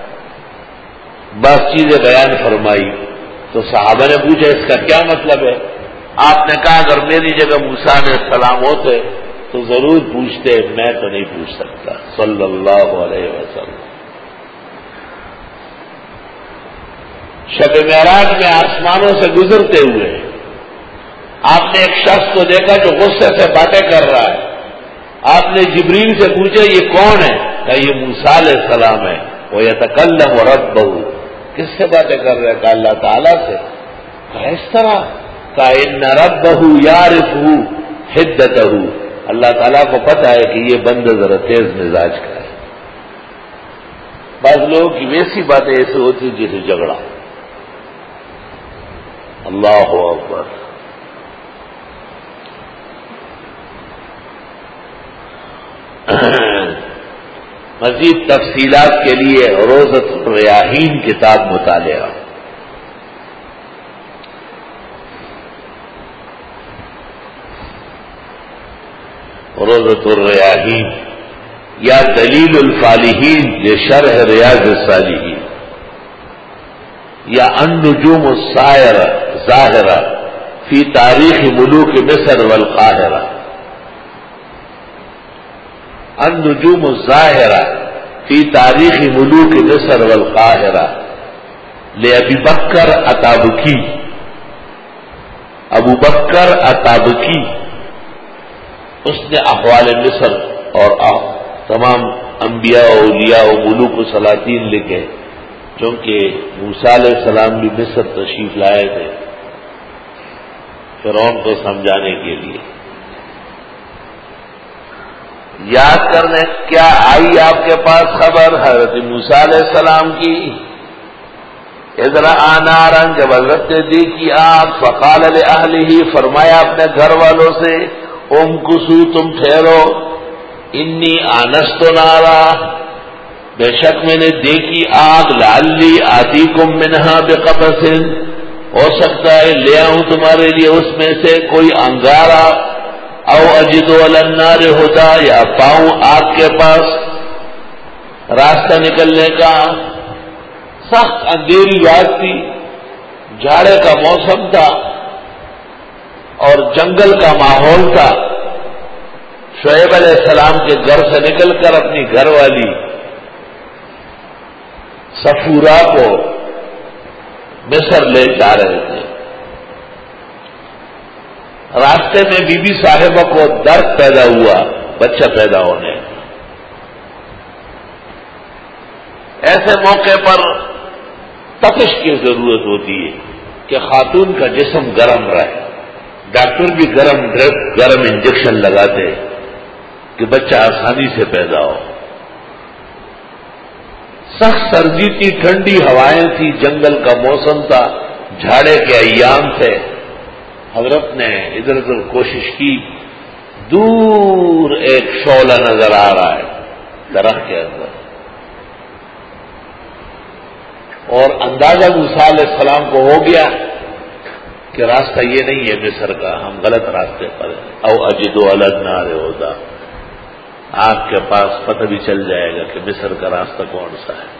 بس چیزیں بیان فرمائی تو صحابہ نے پوچھا اس کا کیا مطلب ہے؟ آپ نے کہا اگر میری جگہ موسیٰ علیہ السلام ہوتے تو ضرور پوچھتے، میں تو نہیں پوچھ سکتا. صلی اللہ علیہ وسلم. شب معراج میں آسمانوں سے گزرتے ہوئے آپ نے ایک شخص کو دیکھا جو غصے سے باتیں کر رہا ہے. آپ نے جبریل سے پوچھا یہ کون ہے؟ کہ یہ موسیٰ علیہ السلام ہے. وہ یتکلم ربہ، کس سے باتیں کر رہے ہیں؟ کہ اللہ تعالیٰ سے. کہ اس طرح کہ ان ربہ یعرفہ حدتہ، اللہ تعالیٰ کو پتہ ہے کہ یہ بندہ ذرا تیز مزاج کا ہے. بعض لوگوں کی ویسی باتیں ایسے ہوتی جیسے جھگڑا. اللہ اکبر. مزید تفصیلات کے لیے روضۃ الریاحین کتاب مطالعہ. روضۃ الریاحین یا دلیل الفالحین لشرح ریاض الصالحین یا النجوم الظاہرہ فی تاریخ ملوک مصر والقاہرہ. النجوم الظاہرہ فی تاریخ ملوک مصر والقاہرہ لأبی بکر اتابکی. ابو بکر اتابکی اس نے احوال مصر اور تمام انبیاء و اولیاء و ملوک و سلاطین لکھے، چونکہ موسیٰ علیہ السلام بھی مصر تشریف لائے تھے فرعون کو سمجھانے کے لیے. یاد کرنے کیا آئی آپ کے پاس خبر حضرت موسیٰ علیہ السلام کی؟ اذ رأى نارا، جب حضرت نے دیکھی آگ، فقال لأہلہ، فرمایا اپنے گھر والوں سے، امکثوا، تم ٹھہرو، انی آنست نارا، بے شک میں نے دیکھی آگ، لعلی آتیکم منہا بقبس، ہو سکتا ہے لے آؤں تمہارے لیے اس میں سے کوئی انگارہ، او اجد علی النار ہدا، یا پاؤں آگ کے پاس راستہ نکلنے کا. سخت اندھیری رات تھی، جھاڑے کا موسم تھا اور جنگل کا ماحول تھا. شعیب علیہ السلام کے گھر سے نکل کر اپنی گھر والی صفورہ کو مصر لے جا رہے تھے. راستے میں بی بی صاحبہ کو درد پیدا ہوا بچہ پیدا ہونے. ایسے موقع پر تپش کی ضرورت ہوتی ہے کہ خاتون کا جسم گرم رہے. ڈاکٹر بھی گرم ڈرپ، گرم انجیکشن لگاتے کہ بچہ آسانی سے پیدا ہو. سخت سردی تھی، ٹھنڈی ہوائیں تھی، جنگل کا موسم تھا، جھاڑے کے ایام تھے. حضرت نے ادھر ادھر کوشش کی، دور ایک شعلہ نظر آ رہا ہے درخت کے اندر، اور اندازہ موسیٰ علیہ السلام کو ہو گیا کہ راستہ یہ نہیں ہے مصر کا، ہم غلط راستے پر ہیں. او اجد علی النار ہدا، آگ کے پاس پتہ بھی چل جائے گا کہ مصر کا راستہ کون سا ہے.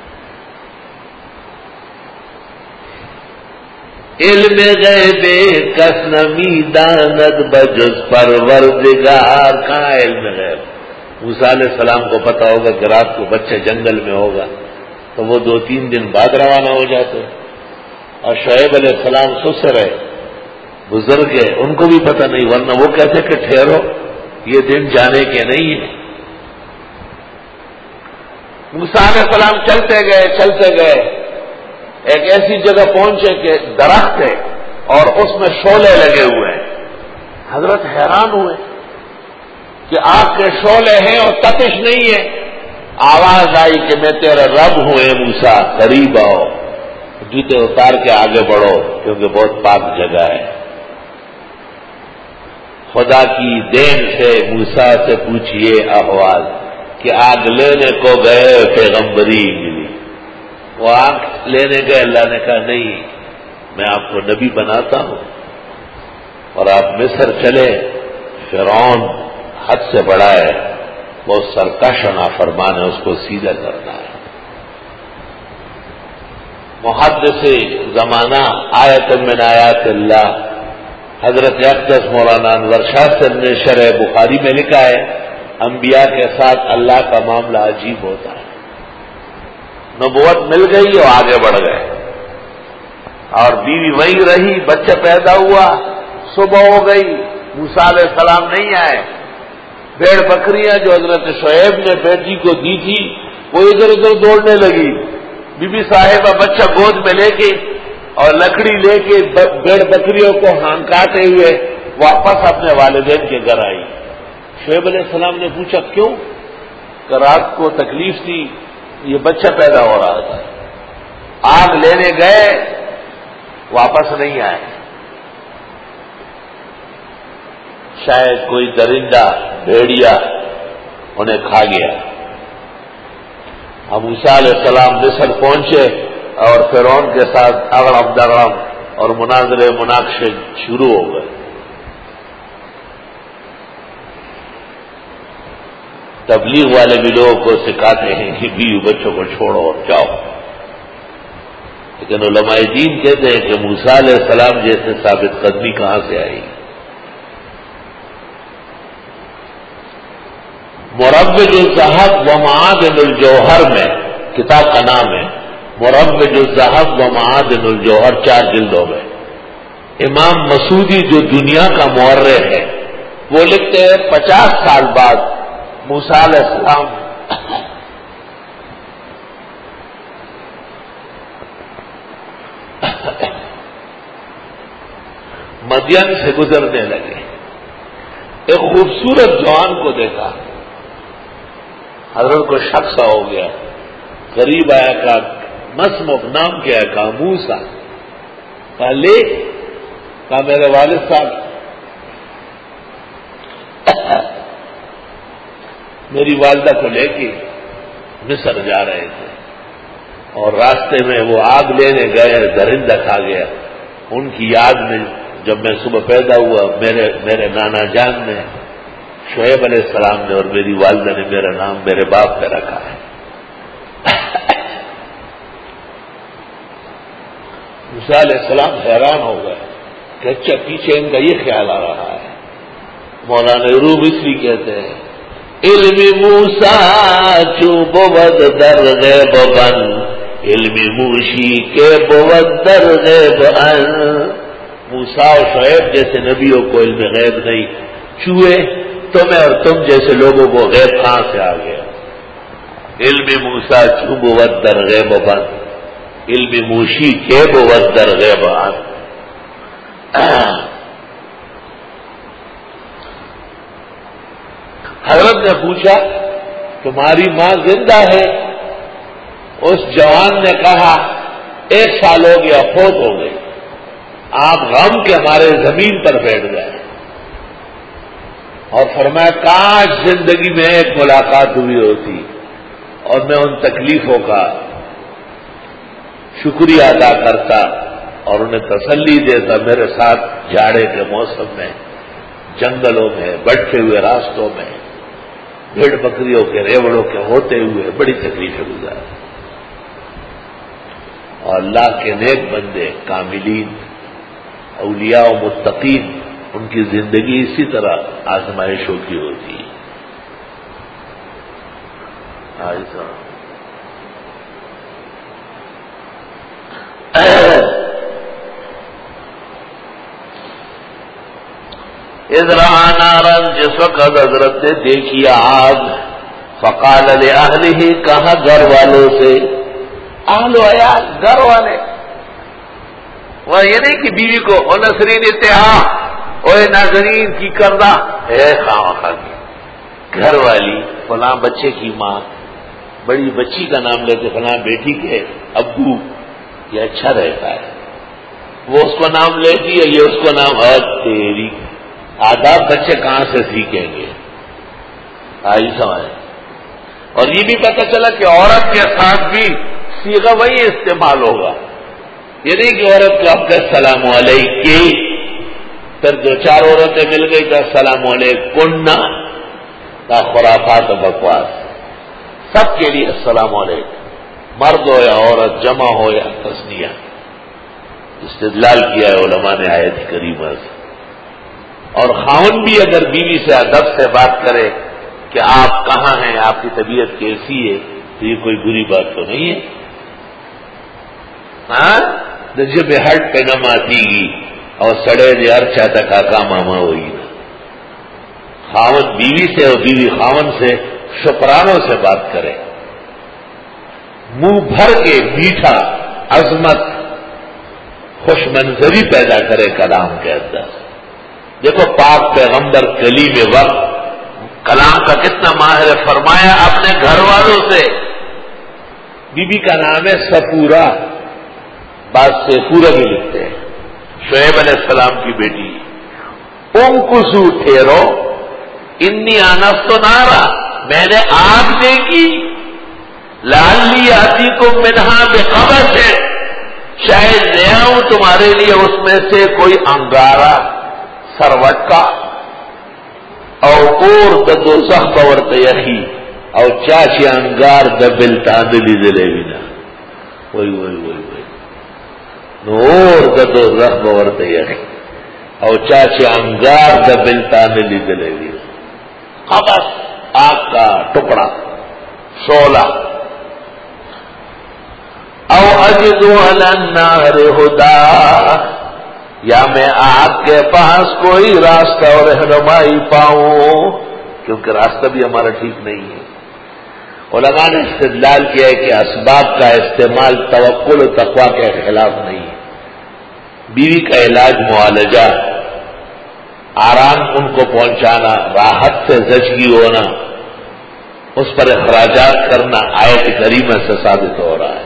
علم غیب کس نمی داند بجز پروردگار. کہاں علم غیب؟ موسیٰ علیہ السلام کو پتا ہوگا کہ رات کو بچہ جنگل میں ہوگا تو وہ 2-3 دن بعد روانہ ہو جاتے. اور شعیب علیہ السلام سسر ہے، بزرگ ہے، ان کو بھی پتہ نہیں، ورنہ وہ کہتے کہ ٹھہرو یہ دن جانے کے نہیں ہے. موسیٰ علیہ السلام چلتے گئے ایک ایسی جگہ پہنچے کہ درخت ہے اور اس میں شعلے لگے ہوئے ہیں. حضرت حیران ہوئے کہ آگ کے شعلے ہیں اور تپش نہیں ہے. آواز آئی کہ میں تیرا رب ہوں اے موسیٰ، قریب آؤ، جوتے اتار کے آگے بڑھو کیونکہ بہت پاک جگہ ہے. خدا کی دین سے موسیٰ سے پوچھئے احوال کہ آگ لینے کو گئے پیغمبری ملی. وہ آگ لینے گئے، اللہ نے کہا نہیں، میں آپ کو نبی بناتا ہوں اور آپ مصر چلے. فرعون حد سے بڑا ہے، وہ سرکش و نافرمان ہے، اس کو سیدھا کرنا ہے. محدث زمانہ آیت من آیات اللہ حضرت اقدس مولانا انور شاہ صاحب نے شرح بخاری میں لکھا ہے، انبیاء کے ساتھ اللہ کا معاملہ عجیب ہوتا ہے. نبوت مل گئی اور آگے بڑھ گئے، اور بیوی وہی رہی، بچہ پیدا ہوا، صبح ہو گئی، موسیٰ علیہ السلام نہیں آئے. بھیڑ بکریاں جو حضرت شعیب نے بیٹی کو دی تھی وہ ادھر ادھر دوڑنے لگی. بی بی صاحبہ بچہ گود میں لے کے اور لکڑی لے کے بھیڑ بکریوں کو ہانکاتے ہوئے واپس اپنے والدین کے گھر آئی. شعیب علیہ السلام نے پوچھا کیوں؟ کہ رات کو تکلیف تھی، یہ بچہ پیدا ہو رہا تھا. آگ لینے گئے، واپس نہیں آئے. شاید کوئی درندہ بھیڑیا انہیں کھا گیا. اب موسیٰ علیہ السلام مصر پہنچے اور فرعون کے ساتھ اغڑم دغڑم اور مناظرے مناقشے شروع ہو گئے. تبلیغ والے بھی لوگوں کو سکھاتے ہیں کہ بیوی بچوں کو چھوڑو اور جاؤ، لیکن علماء دین کہتے ہیں کہ موسیٰ علیہ السلام جیسے ثابت قدمی کہاں سے آئی. مربج الذهب و معادن الجوہر میں کتاب کا نام ہے مربج الذهب و معادن الجوہر، 4 جلدوں میں. امام مسعودی جو دنیا کا مورخ ہے وہ لکھتے ہیں 50 سال بعد موسیٰ علیہ السلام مدین سے گزرنے لگے. ایک خوبصورت جوان کو دیکھا، حضرت کو شک سا ہو گیا. قریب آیا، کہا مسمک نام کیا ہے؟ کہا موسیٰ. کہا لے، کہا میرے والد صاحب میری والدہ کو لے کے مصر جا رہے تھے اور راستے میں وہ آگ لینے گئے، درندہ کھا گیا. ان کی یاد میں جب میں صبح پیدا ہوا میرے نانا جان نے، شعیب علیہ السلام نے اور میری والدہ نے میرا نام میرے باپ پہ رکھا ہے. موسیٰ علیہ السلام حیران ہو گئے کہ اچھا پیچھے ان کا یہ خیال آ رہا ہے. مولانا روم اس لیے کہتے ہیں علم موسیٰ چو بود در غیب بن، علم موشی کے بود در غیب ان. موسیٰ اور شعیب جیسے نبیوں کو علم غیب نہیں، چوہے تمہیں اور تم جیسے لوگوں کو غیب کہاں سے آ گیا. علم موسیٰ چو بود در غیب بن، علم موشی کے بود در غیب ان. حضرت نے پوچھا تمہاری ماں زندہ ہے؟ اس جوان نے کہا 1 سال ہو گیا، فوت ہو گئی. آپ غم کے ہمارے زمین پر بیٹھ گئے اور فرمایا کاش زندگی میں ایک ملاقات ہوئی ہوتی اور میں ان تکلیفوں کا شکریہ ادا کرتا اور انہیں تسلی دیتا. میرے ساتھ جاڑے کے موسم میں جنگلوں میں بٹھے ہوئے راستوں میں بھیڑ بکریوں کے ریوڑوں کے ہوتے ہوئے بڑی تکلیفیں گزاری. اور اللہ کے نیک بندے کاملین اولیاء و متقین ان کی زندگی اسی طرح آزمائشوں کی ہوتی ہے. اذرا نارن جس وقت حضرت نے دیکھی آگ، فقال لأہلہ کہا گھر والوں سے، اہل و عیال گھر والے، وہ یہ نہیں کہ بیوی کو او نسرین اتحا اوے ناظرین کی کردہ اے خواہ کی گھر والی، فلاں بچے کی ماں، بڑی بچی کا نام لیتے فلاں بیٹی کے ابو، یہ اچھا رہتا ہے. وہ اس کو نام لیتی ہے، یہ اس کو نام تیری. آداب بچے کہاں سے سیکھیں گے؟ آئی سمجھ. اور یہ بھی پتہ چلا کہ عورت کے ساتھ بھی صیغہ وہی استعمال ہوگا. یہ نہیں کہ عورت کو آپ کا السلام علیکم، پھر 2-4 عورتیں مل گئی تو السلام علیکم، کا خرافات و بکواس. سب کے لیے السلام علیکم، مرد ہو یا عورت، جمع ہو یا تثنیہ. استدلال کیا ہے علماء نے آیت کریمہ سے. اور خاون بھی اگر بیوی سے ادب سے بات کرے کہ آپ کہاں ہیں، آپ کی طبیعت کیسی ہے، تو یہ کوئی بری بات تو نہیں ہے. ہاں جب ہٹ پہ نہ ماتی گی اور سڑے دے ارچا تک کاکا ماما ہوئی نا. خاون بیوی سے اور بیوی خاون سے شکرانوں سے بات کرے، منہ بھر کے میٹھا عظمت خوش منظری پیدا کرے کلام کے اندر. دیکھو پاک پیغمبر کلیم وقت کلام کا کتنا ماہر فرمایا اپنے گھر والوں سے. بی بی کا نام ہے سپورا، بعد سے پورا بھی لکھتے ہیں. شعیب علیہ السلام کی بیٹی امکسو ٹھہرو، انی آنست نارا، میں نے آگ دیکھی، لعلی آتیکم منہا بقبس ہے، شاید لے آؤں تمہارے لیے اس میں سے کوئی انگارہ سروٹ کا، اور د دوزخ باورته یخی، او چاچی انگار د بلتاندلی دلیوینا، وای وای وای وای، نور د دوزخ باورته یخی، او چاچی انگار د بلتاندلی دلیوینا، قبس آگ کا ٹکڑا، شعلہ، او اجدو علی النار ہدا، یا میں آپ کے پاس کوئی راستہ اور رہنمائی پاؤں، کیونکہ راستہ بھی ہمارا ٹھیک نہیں ہے۔ علماء نے استدلال کیا ہے کہ اسباب کا استعمال توکل و تقویٰ کے خلاف نہیں ہے۔ بیوی کا علاج، معالجہ، آرام ان کو پہنچانا، راحت سے زچگی ہونا، اس پر اخراجات کرنا آیت کریمہ سے ثابت ہو رہا ہے۔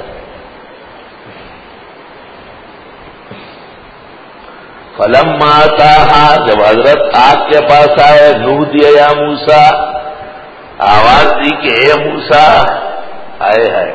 فلما اتاها، جب حضرت آگ کے پاس آئے، نودی یا موسیٰ، آواز دی کہ اے موسیٰ، آئے ہے،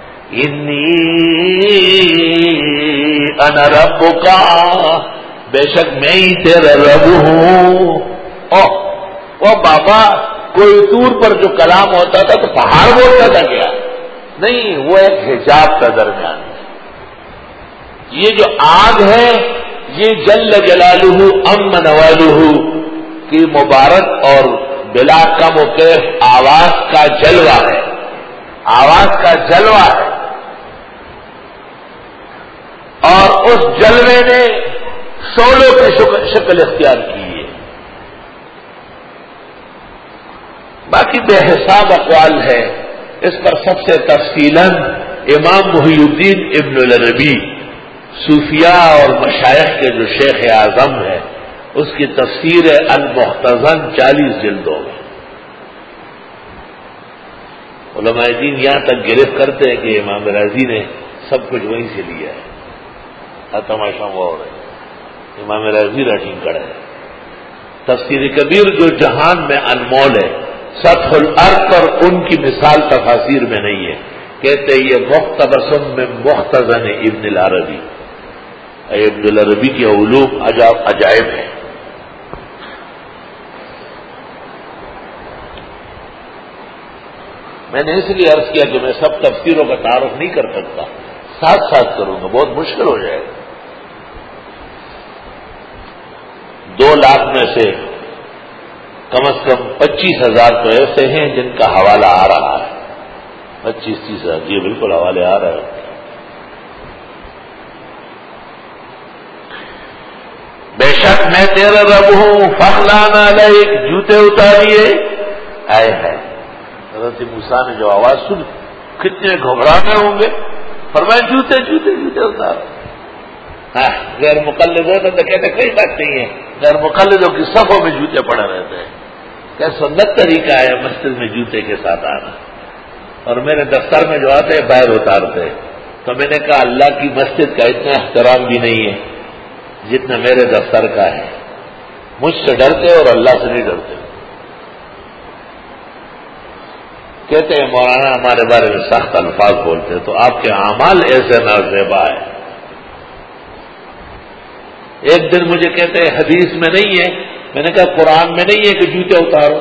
انی انا ربک، بے شک میں ہی تیرا رب ہوں۔ او بابا، کوئی دور پر جو کلام ہوتا تھا تو پہاڑ بولتا تھا کیا؟ نہیں، وہ ایک حجاب کا درمیان ہے۔ یہ جو آگ ہے، یہ جل جلالہ ام نوالہ کی مبارک اور بلا کم و کیف آواز کا جلوہ ہے، آواز کا جلوہ ہے، اور اس جلوے نے شعلوں کی شکل اختیار کی ہے۔ باقی بے حساب اقوال ہے، اس پر سب سے تفصیلاً امام محی الدین ابن العربی، صوفیاء اور مشائخ کے جو شیخ اعظم ہے، اس کی تفسیر المحتضن 40 جلدوں میں۔ علماء دین یہاں تک گرفت کرتے ہیں کہ امام رازی نے سب کچھ وہیں سے لیا ہے۔ تماشا ہوا ہو رہا ہے، امام رازی راٹنگ کڑا ہے۔ تفسیر کبیر جو جہان میں انمول ہے، سطح الارض پر ان کی مثال تفاسیر میں نہیں ہے۔ کہتے ہیں یہ مقتبس من محتضن ابن العربی، ابن العربی کے علوم عجائب ہیں۔ میں نے اس لیے عرض کیا کہ میں سب تفسیروں کا تعارف نہیں کر سکتا، ساتھ ساتھ کروں گا، بہت مشکل ہو جائے گا۔ 2 لاکھ میں سے کم از کم 25,000 تو ایسے ہیں جن کا حوالہ آ رہا ہے، 25-30 ہزار، یہ بالکل حوالے آ رہے ہیں۔ بے شک میں تیرا رب ہوں، فخلعن علیک، جوتے اتاریے، آئے ہیں۔ حضرت موسیٰ نے جو آواز سنی، کتنے گھبرانے ہوں گے، فرمایا جوتے جوتے جوتے اتارو۔ غیر مقلد ہوتا تو کہتے کوئی بات نہیں ہے، غیر مقلدوں کی صفوں میں جوتے پڑے رہتے ہیں۔ کیا سنت طریقہ ہے مسجد میں جوتے کے ساتھ آنا، اور میرے دفتر میں جو آتے ہیں باہر اتارتے، تو میں نے کہا اللہ کی مسجد کا اتنا احترام بھی نہیں ہے جتنا میرے دفتر کا ہے۔ مجھ سے ڈرتے اور اللہ سے نہیں ڈرتے۔ کہتے ہیں مولانا ہمارے بارے میں سخت الفاظ بولتے، تو آپ کے اعمال ایسے نازیبا ہے۔ ایک دن مجھے کہتے ہیں حدیث میں نہیں ہے، میں نے کہا قرآن میں نہیں ہے کہ جوتے اتارو،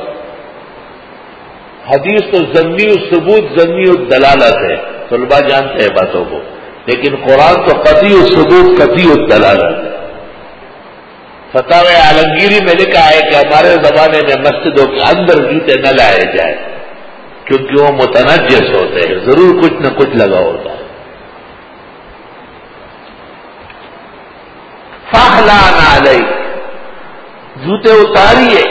حدیث تو ضمنی الثبوت ضمنی الدلالت ہے، طلباء جانتے ہیں باتوں کو، لیکن قرآن تو قطعی الثبوت قطعی الدلالت ہے۔ فتاوی عالمگیری میں لکھا ہے کہ ہمارے زمانے میں مسجدوں کے اندر جوتے نہ لائے جائے، کیونکہ وہ متنجس ہوتے ہیں، ضرور کچھ نہ کچھ لگا ہوتا ہے۔ فخلعن علیک، جوتے اتاریے۔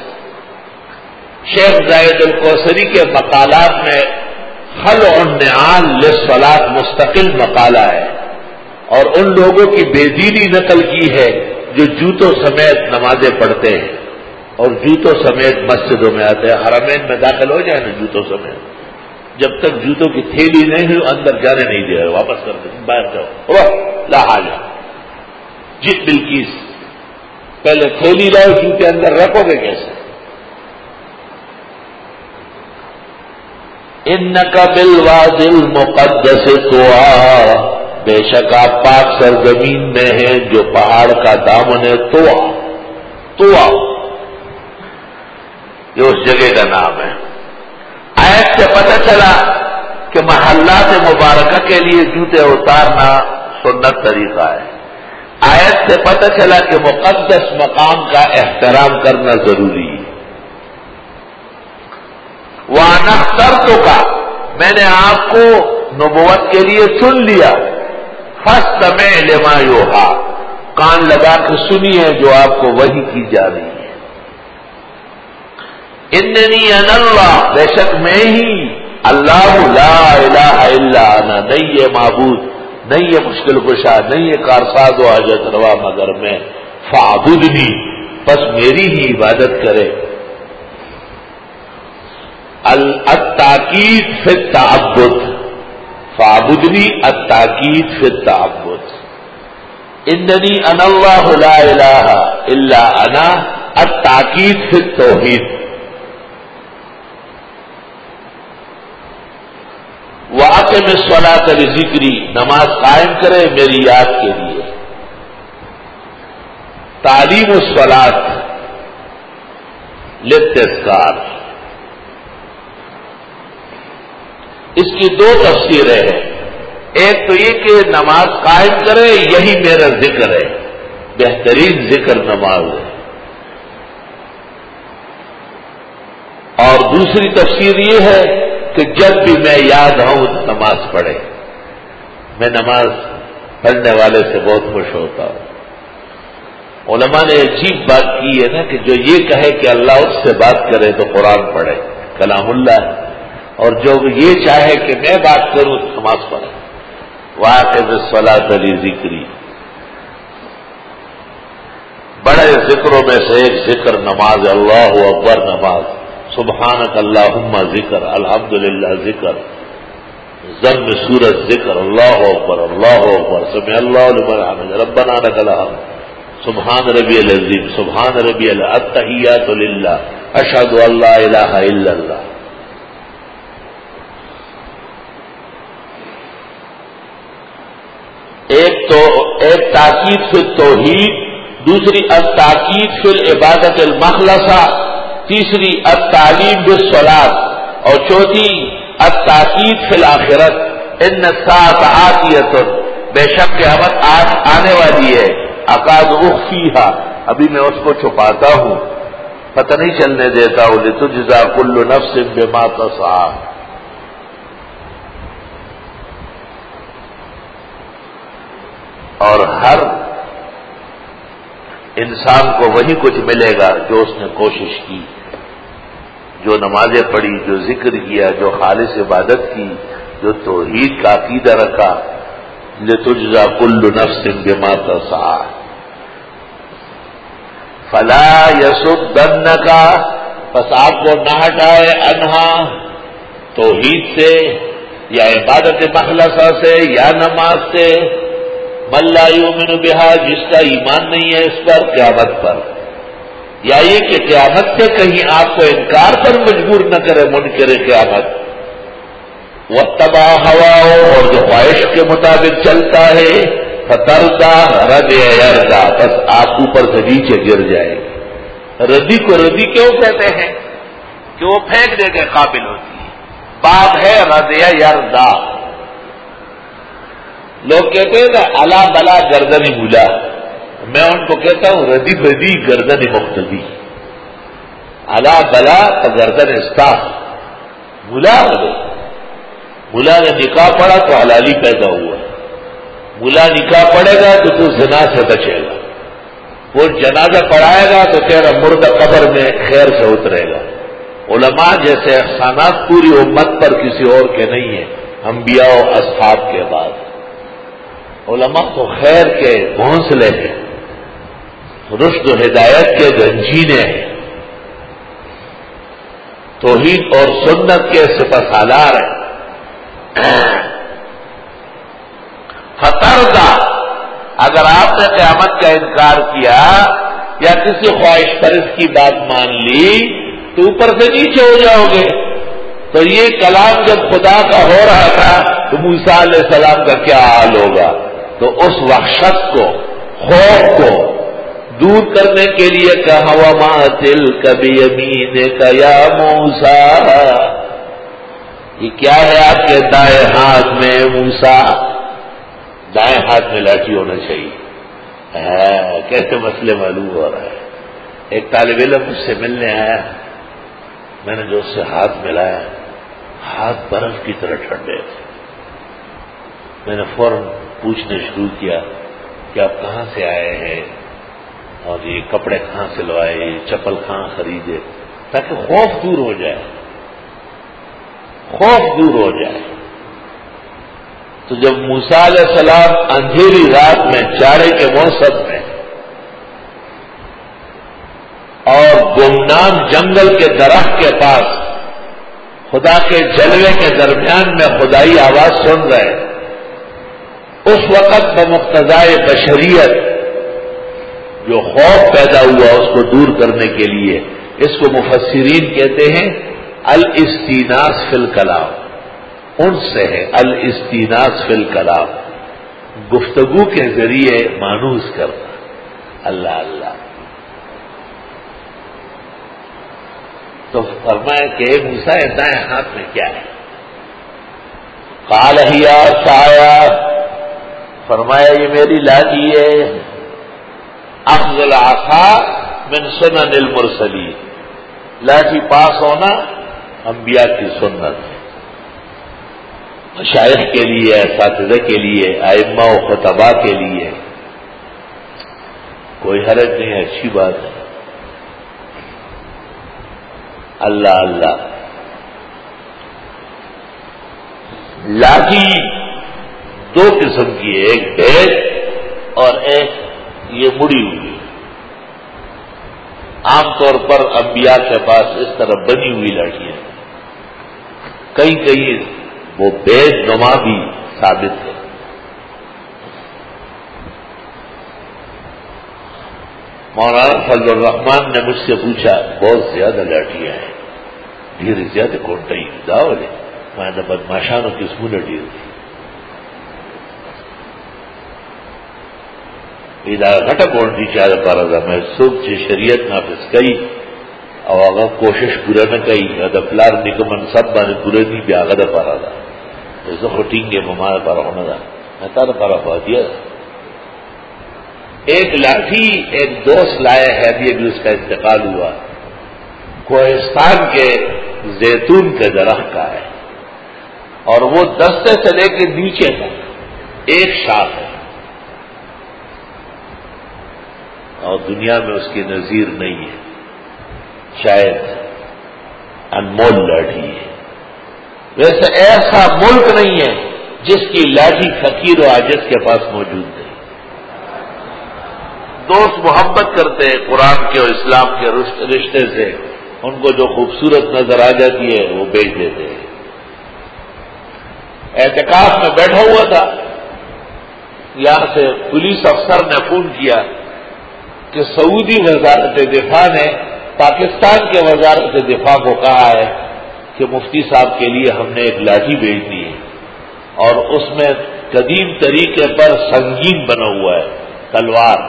شیخ زاہد الکوثری کے مقالات میں خلع النعال للصلاۃ مستقل مقالہ ہے، اور ان لوگوں کی بے دینی نقل کی ہے جو جوتوں سمیت نمازیں پڑھتے ہیں اور جوتوں سمیت مسجدوں میں آتے ہیں۔ حرمین میں داخل ہو جائے نا جوتوں سمیت، جب تک جوتوں کی تھیلی نہیں ہوئی اندر جانے نہیں دے رہے، واپس کر دیں، باہر جاؤ، لا حاجہ۔ جی بلکیس پہلے تھیلی لاؤ، جوتے اندر رکھو گے کیسے؟ انک بالوادی المقدس طویٰ، بے شک آپ پاک سرزمین میں ہیں جو پہاڑ کا دامن ہے، طویٰ یہ اس جگہ کا نام ہے۔ آیت سے پتہ چلا کہ محلات مبارکہ کے لیے جوتے اتارنا سنت طریقہ ہے۔ آیت سے پتہ چلا کہ مقدس مقام کا احترام کرنا ضروری ہے۔ وَأَنَا اخْتَرْتُكَ، میں نے آپ کو نبوت کے لیے چن لیا، فَاسْتَمِعْ لِمَا يُوحَىٰ، کان لگا کے سنیے جو آپ کو وحی کی جا رہی ہے۔ اننی انا اللہ، بے شک میں ہی اللہ، لا الہ الا انا، نہیں یہ معبود، نہیں یہ مشکل کشا، نہیں یہ کارساز و حاجت روا مگر میں، فاعبدنی، بس میری ہی عبادت کرے۔ التاکید فی التعبد، فاعبدنی التاکید فی التعبد، اننی انا اللہ لا الہ الا انا، التاکید فی التوحید۔ وَأَقِمِ الصَّلَاةَ لِذِكْرِی، نماز قائم کرے میری یاد کے لیے۔ تعلیم الصلاۃ للتذکار، اس کی دو تفسیریں ہیں۔ ایک تو یہ کہ نماز قائم کرے یہی میرا ذکر ہے، بہترین ذکر نماز ہے، اور دوسری تفسیر یہ ہے کہ جب بھی میں یاد ہوں نماز پڑھے۔ میں نماز پڑھنے والے سے بہت خوش ہوتا ہوں۔ علماء نے عجیب بات کی ہے نا کہ جو یہ کہے کہ اللہ اس سے بات کرے تو قرآن پڑھے، کلام اللہ ہے، اور جو یہ چاہے کہ میں بات کروں تو نماز پڑھے۔ وَأَقِمِ الصَّلَاةَ لِذِكْرِی، بڑے ذکروں میں سے ایک ذکر نماز، اللہ اکبر نماز، سبحانک اللہم ذکر، الحمدللہ ذکر، ضم سورت ذکر، اللہ اکبر سمع اللہ لمن حمدہ، ربنا لک الحمد، سبحان ربی العظیم، سبحان ربی التحیات للہ، اشہد ان لا الہ الا اللہ۔ ایک تاکید فی التوحید، دوسری التاکید فی العبادت المخلصہ، تیسری التعلیم بالصلاۃ، اور چوتھی التاکید فی الآخرت، ان الساعۃ آتیۃ، بے شک قیامت آنے والی ہے، اکاد اخفیہا، ابھی میں اس کو چھپاتا ہوں، پتہ نہیں چلنے دیتا ہوں، لتجزا کل نفس بما تسعی، اور ہر انسان کو وہی کچھ ملے گا جو اس نے کوشش کی، جو نمازیں پڑھی، جو ذکر کیا، جو خالص عبادت کی، جو توحید کا عقیدہ رکھا، لتجزا کل نفس بما تسعی، فلا یصدنک، پس آپ کو نہ ہٹائے انہا، توحید سے یا عبادت مخلصہ سے یا نماز سے، من لا یؤمن بہا، جس کا ایمان نہیں ہے اس پر، قیامت پر، یا یہ کہ قیامت سے کہیں آپ کو انکار پر مجبور نہ کرے منکر قیامت، واتبع ہواہ، اور جو خواہش کے مطابق چلتا ہے، فتردہ رد یردا، بس آپ اوپر سے نیچے گر جائے گی۔ ردی کو ردی کیوں کہتے ہیں؟ کہ وہ پھینکنے کے قابل ہوتی ہے، باب ہے رد یردا۔ لوگ کہتے ہیں نا الا بلا گردنی بولا، میں ان کو کہتا ہوں ردی بدی گردن مقتدی، الا بلا گردن استاف، بلا بولے، بلا نے نکاح پڑا تو حلالی پیدا ہوا، بلا نکاح پڑے گا تو زنا سے بچے گا، وہ جنازہ پڑھائے گا تو تیرا مردہ قبر میں خیر سے اترے گا۔ علماء جیسے احسانات پوری امت پر کسی اور کے نہیں ہیں، انبیاء و اصحاب کے بعد۔ علماء تو خیر کے گھونسلے ہیں، رشد و ہدایت کے گنجینے ہیں، توحید اور سنت کے سپاسالار ہیں۔ فترضا، اگر آپ نے قیامت کا انکار کیا یا کسی خواہش پرست کی بات مان لی تو اوپر سے نیچے ہو جاؤ گے. تو یہ کلام جب خدا کا ہو رہا تھا تو موسیٰ علیہ السلام کا کیا حال ہوگا. تو اس وحشت کو، خوف کو دور کرنے کے لیے کہا وَمَا تِلْكَ بِيَمِينِكَ يَا مُوسَىٰ، یہ کیا ہے آپ کے دائیں ہاتھ میں موسیٰ؟ دائیں ہاتھ میں لاٹھی ہونا چاہیے. کیسے مسئلے معلوم ہو رہا ہے. ایک طالب علم مجھ سے ملنے آیا، میں نے جو اس سے ہاتھ ملایا، ہاتھ برف کی طرح ٹھنڈے تھے. میں نے فوراً پوچھنا شروع کیا کہ آپ کہاں سے آئے ہیں اور یہ کپڑے کہاں سے لوائے، یہ چپل کہاں خریدے، تاکہ خوف دور ہو جائے، خوف دور ہو جائے. تو جب موسیٰ علیہ السلام اندھیری رات میں جاڑے کے موسم میں اور گمنام جنگل کے درخت کے پاس خدا کے جلوے کے درمیان میں خدائی آواز سن رہے، اس وقت بمقتضائے بشریت جو خوف پیدا ہوا اس کو دور کرنے کے لیے، اس کو مفسرین کہتے ہیں الاستیناس فی الکلام. ان سے ہے الاستیناس فی الکلام، گفتگو کے ذریعے مانوس کرنا. اللہ اللہ. تو فرمایا کہ موسیٰ دائیں ہاتھ میں کیا ہے؟ قال ہی عصایا، فرمایا یہ میری لاٹھی ہے. اخذ العصا من سنن المرسلین، لاٹھی پاس ہونا انبیاء کی سنت ہے. مشائخ کے لیے، اساتذہ کے لیے، ائمہ و خطباء کے لیے کوئی حرج نہیں، اچھی بات ہے. اللہ اللہ. لاٹھی دو قسم کی ہے، ایک بیض اور ایک یہ مڑی ہوئی. عام طور پر انبیاء کے پاس اس طرح بنی ہوئی لاٹھیاں، کئی کئی وہ بیض نما بھی ثابت ہے. مولانا فضل الرحمان نے مجھ سے پوچھا بہت زیادہ لاٹیاں ہیں، ڈھیر زیادہ کونٹائی داولے میں نے بدماشانوں کی اسمولہ ڈھیر تھی ادارہ گھٹا کونٹی چارہ پارا تھا. میں صبح سے شریعت نافذ کئی اور اگر کوشش پورا نہ کئی اگر پلار نکمن سب بانے پورے نہیں بھی آگا پارا تھا ایسا خٹیں گے ممار پارا ہونا تھا میں تارا پارا پا دیا. ایک لاٹھی ایک دوست لایا ہے، ابھی ابھی اس کا انتقال ہوا، کوہستان کے زیتون کے درخت کا ہے اور وہ دستے سے لے کے نیچے تک ایک شاخ ہے اور دنیا میں اس کی نظیر نہیں ہے. شاید انمول لاٹھی ہے. ویسے ایسا ملک نہیں ہے جس کی لاٹھی فقیر و عاجز کے پاس موجود نہیں. دوست محبت کرتے ہیں قرآن کے اور اسلام کے رشتے سے، ان کو جو خوبصورت نظر آ جاتی ہے وہ بیچ دیتے ہیں. اعتکاف میں بیٹھا ہوا تھا، یہاں سے پولیس افسر نے فون کیا کہ سعودی وزارت دفاع نے پاکستان کے وزارت دفاع کو کہا ہے کہ مفتی صاحب کے لیے ہم نے ایک لاٹھی بھیجنی ہے اور اس میں قدیم طریقے پر سنگین بنا ہوا ہے تلوار،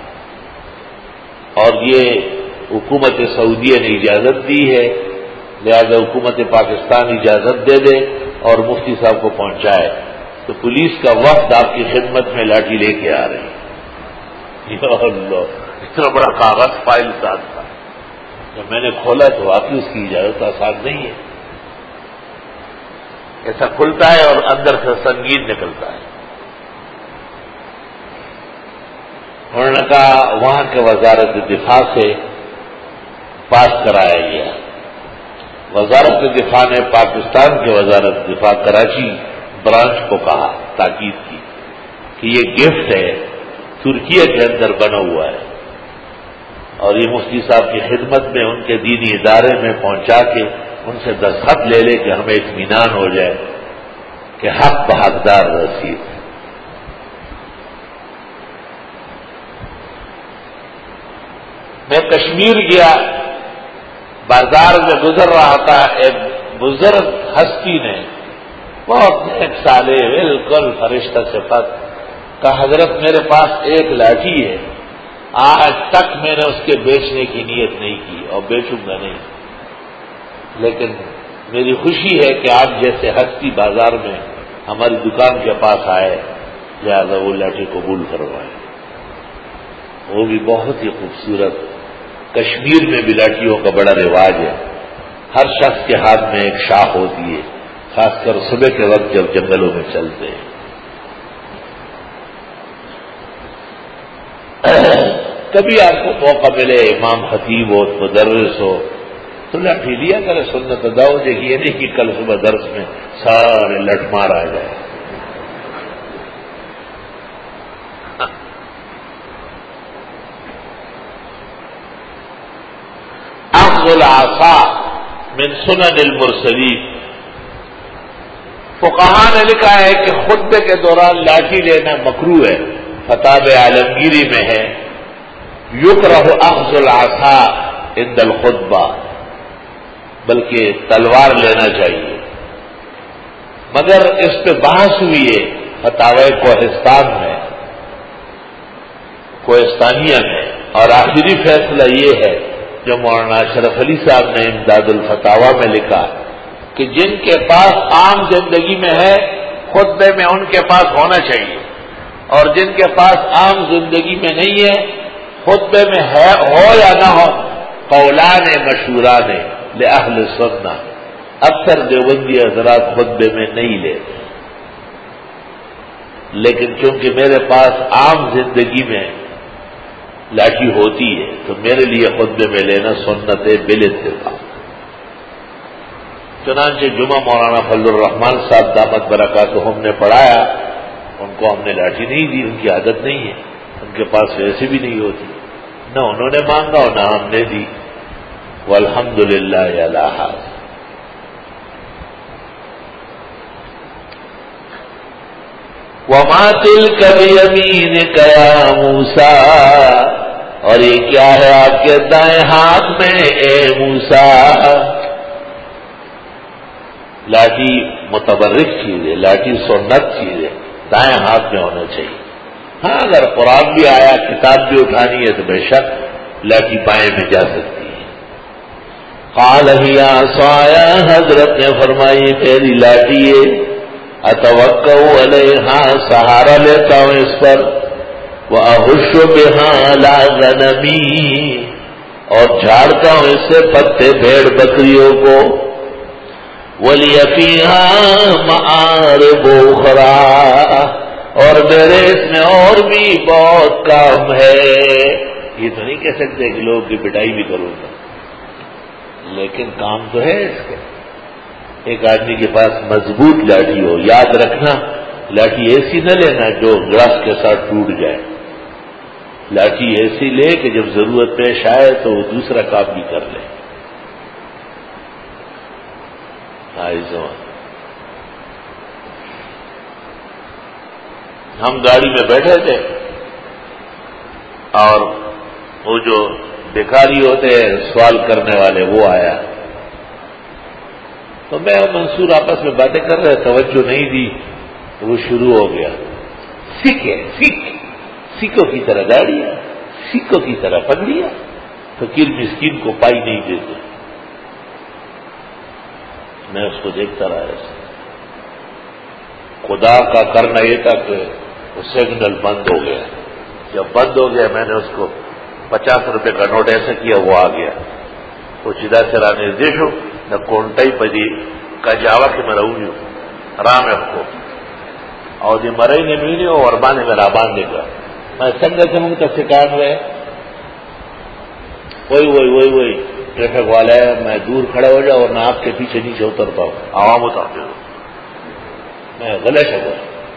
اور یہ حکومت سعودیہ نے اجازت دی ہے، لہذا حکومت پاکستان اجازت دے دے اور مفتی صاحب کو پہنچائے. تو پولیس کا وفد آپ کی خدمت میں لاٹھی لے کے آ رہی ہے. یا اللہ، اتنا بڑا کاغذ فائل ساتھ تھا. جب میں نے کھولا تو واقعی اس کی اجازت آسان نہیں ہے. ایسا کھلتا ہے اور اندر سے سنگین نکلتا ہے. انہوں نے کہا وہاں کے وزارت دفاع سے پاس کرایا گیا. وزارت دفاع نے پاکستان کے وزارت دفاع کراچی برانچ کو کہا، تاکید کی کہ یہ گفٹ ہے، ترکیہ کے اندر بنا ہوا ہے اور یہ مفتی صاحب کی خدمت میں ان کے دینی ادارے میں پہنچا کے ان سے دستخط لے لے کہ ہمیں اطمینان ہو جائے کہ حق بحقدار رسید. میں کشمیر گیا، بازار میں گزر رہا تھا، ایک بزرگ ہستی نے بہت نیک صالح بالکل فرشتہ صفت کا حضرت میرے پاس ایک لاٹھی ہے، آج تک میں نے اس کے بیچنے کی نیت نہیں کی اور بیچوں گا نہیں، لیکن میری خوشی ہے کہ آپ جیسے ہستی بازار میں ہماری دکان کے پاس آئے، لہذا وہ لاٹھی قبول کروائے۔ وہ بھی بہت ہی خوبصورت، کشمیر میں بھی لاٹھیوں کا بڑا رواج ہے، ہر شخص کے ہاتھ میں ایک شاخ ہوتی ہے، خاص کر صبح کے وقت جب جنگلوں میں چلتے ہیں۔ کبھی آپ کو موقع ملے، امام خطیب ہو، مدرس ہو، تو لاٹھی لیا کرے، سنت ادا ہو جائے گی، یہ نہیں کہ کل صبح درس میں سارے لٹ مار آ جائے۔ اخذ العصا من سنن المرسلین، فقہاء نے لکھا ہے کہ خطبے کے دوران لاٹھی لینا مکروہ ہے، فتاوی عالمگیری میں ہے، یکرہ اخذ العصا عند الخطبہ، بلکہ تلوار لینا چاہیے، مگر اس پہ بحث ہوئی ہے فتاوی کوہستانیہ میں، اور آخری فیصلہ یہ ہے جو مولانا اشرف علی صاحب نے امداد الفتاوی میں لکھا کہ جن کے پاس عام زندگی میں ہے خطبے میں ان کے پاس ہونا چاہیے، اور جن کے پاس عام زندگی میں نہیں ہے خطبے میں ہے، ہو یا نہ ہو، قولان مشہوران لأہل سنہ، اکثر دیوبندی حضرات خطبے میں نہیں لیتے، لیکن چونکہ میرے پاس عام زندگی میں لاٹھی ہوتی ہے تو میرے لیے خطبے میں لینا سنت بالاتفاق۔ چنانچہ جمعہ مولانا فضل الرحمان صاحب دامت برکاتہم نے پڑھایا، ان کو ہم نے لاٹھی نہیں دی، ان کی عادت نہیں ہے، ان کے پاس ویسے بھی نہیں ہوتی، نہ انہوں نے مانگا اور نہ ہم نے دی، والحمدللہ علی ھذا۔ وما تلک بیمینک یا موسیٰ، اور یہ کیا ہے آپ کے دائیں ہاتھ میں اے موسیٰ؟ لاٹھی متبرک چیز ہے، لاٹھی سنت چیز ہے، دائیں ہاتھ میں ہونا چاہیے۔ ہاں اگر قرآن بھی آیا، کتاب بھی اٹھانی ہے تو بے شک لاٹھی بائیں میں جا سکتی ہے۔ قال ہی عصایا، حضرت نے فرمائی میری لاٹھی ہے، اتوکؤ علیہا، سہارا لیتا ہوں اس پر، واہش بہا علی غنمی، اور جھاڑتا ہوں اس سے پتے بھیڑ بکریوں کو، ولی فیہا مآرب اخری، اور میرے اس میں اور بھی بہت کام ہے۔ یہ تو نہیں کہہ سکتے کہ لوگ کی پٹائی بھی کروں گا، لیکن کام تو ہے اس کے۔ ایک آدمی کے پاس مضبوط لاٹھی ہو، یاد رکھنا لاٹھی ایسی نہ لینا جو گلاس کے ساتھ ٹوٹ جائے، لاٹھی ایسی لے کہ جب ضرورت پیش آئے تو وہ دوسرا کام بھی کر لے۔ ہم گاڑی میں بیٹھے تھے اور وہ جو بھکاری ہوتے ہیں سوال کرنے والے وہ آیا، تو میں اور منصور آپس میں باتیں کر رہے، توجہ نہیں دی تو وہ شروع ہو گیا، سکھ ہے سکھ، سکھوں کی طرح داڑیاں، سکھوں کی طرح پگڑیاں، فقیر مسکین کو پائی نہیں دیتے۔ میں اس کو دیکھتا رہا ایسے، خدا کا کرنا یہ تھا کہ وہ سگنل بند ہو گیا، جب بند ہو گیا میں نے اس کو 50 روپے کا نوٹ ایسا کیا، وہ آ گیا، وہ سیدھا سرا निर्देश ہو نہ کونٹائی پدی کا جاوا کہ میں رہوں رام ہے کو اور یہ مرئی نے مینی اور اربان میں رابان دے گا میں سنگل سے منگتا سکان ہوئے وہی ٹریفک والا ہے، میں دور کھڑا ہو جاؤں اور میں آپ کے پیچھے نیچے اترتا ہوں، عوام اتارتے ہو، میں غلط ہے۔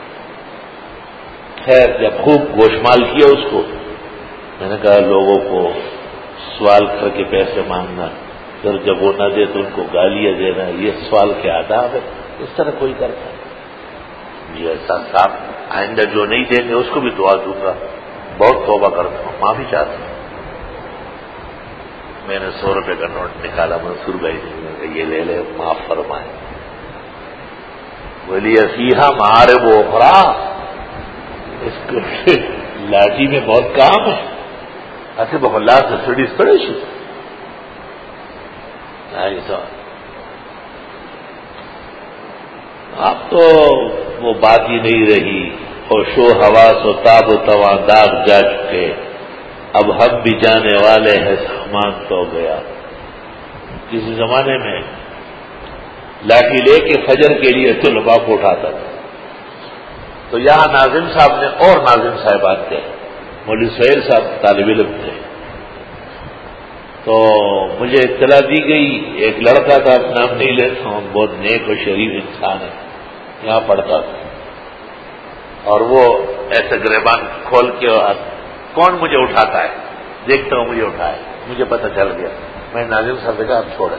خیر جب خوب گوشمال کیا اس کو، میں نے کہا لوگوں کو سوال کر کے پیسے مانگنا، پھر جب وہ نہ دے تو ان کو گالیاں دینا، یہ سوال کے آداب ہے، اس طرح کوئی کرتا ہے یہ ایسا صاحب، آئندہ جو نہیں دیں گے اس کو بھی دعا دوں گا، بہت توبہ کرتا ہوں، معافی چاہتا ہوں۔ میں نے 100 روپے کا نوٹ نکالا منصور بھائی نے، یہ لے لے معاف فرمائے. بولی فیہا معارب اخری، اس کو لاٹھی میں بہت کام ہے. ایسے بخلا سے اسٹڈیز پڑے شو اب تو وہ بات ہی نہیں رہی. ہوش و حواس و تاب و تواں داغ جا چکے، اب ہم بھی جانے والے ہیں سامان تو گیا. کسی زمانے میں لاٹھی لے کے فجر کے لیے طلباء کو اٹھاتا تھا. تو یہاں ناظم صاحب نے اور ناظم صاحبات تھے، مولوی سہیل صاحب طالب علم تھے. تو مجھے اطلاع دی گئی ایک لڑکا تھا، نام نہیں لیتا ہوں، بہت نیک و شریف انسان ہے، یہاں پڑھتا تھا. اور وہ ایسے گریبان کھول کے کون مجھے اٹھاتا ہے، دیکھتا ہوں مجھے اٹھائے. مجھے پتہ چل گیا. میں ناظم صاحب سے کہا اب چھوڑے.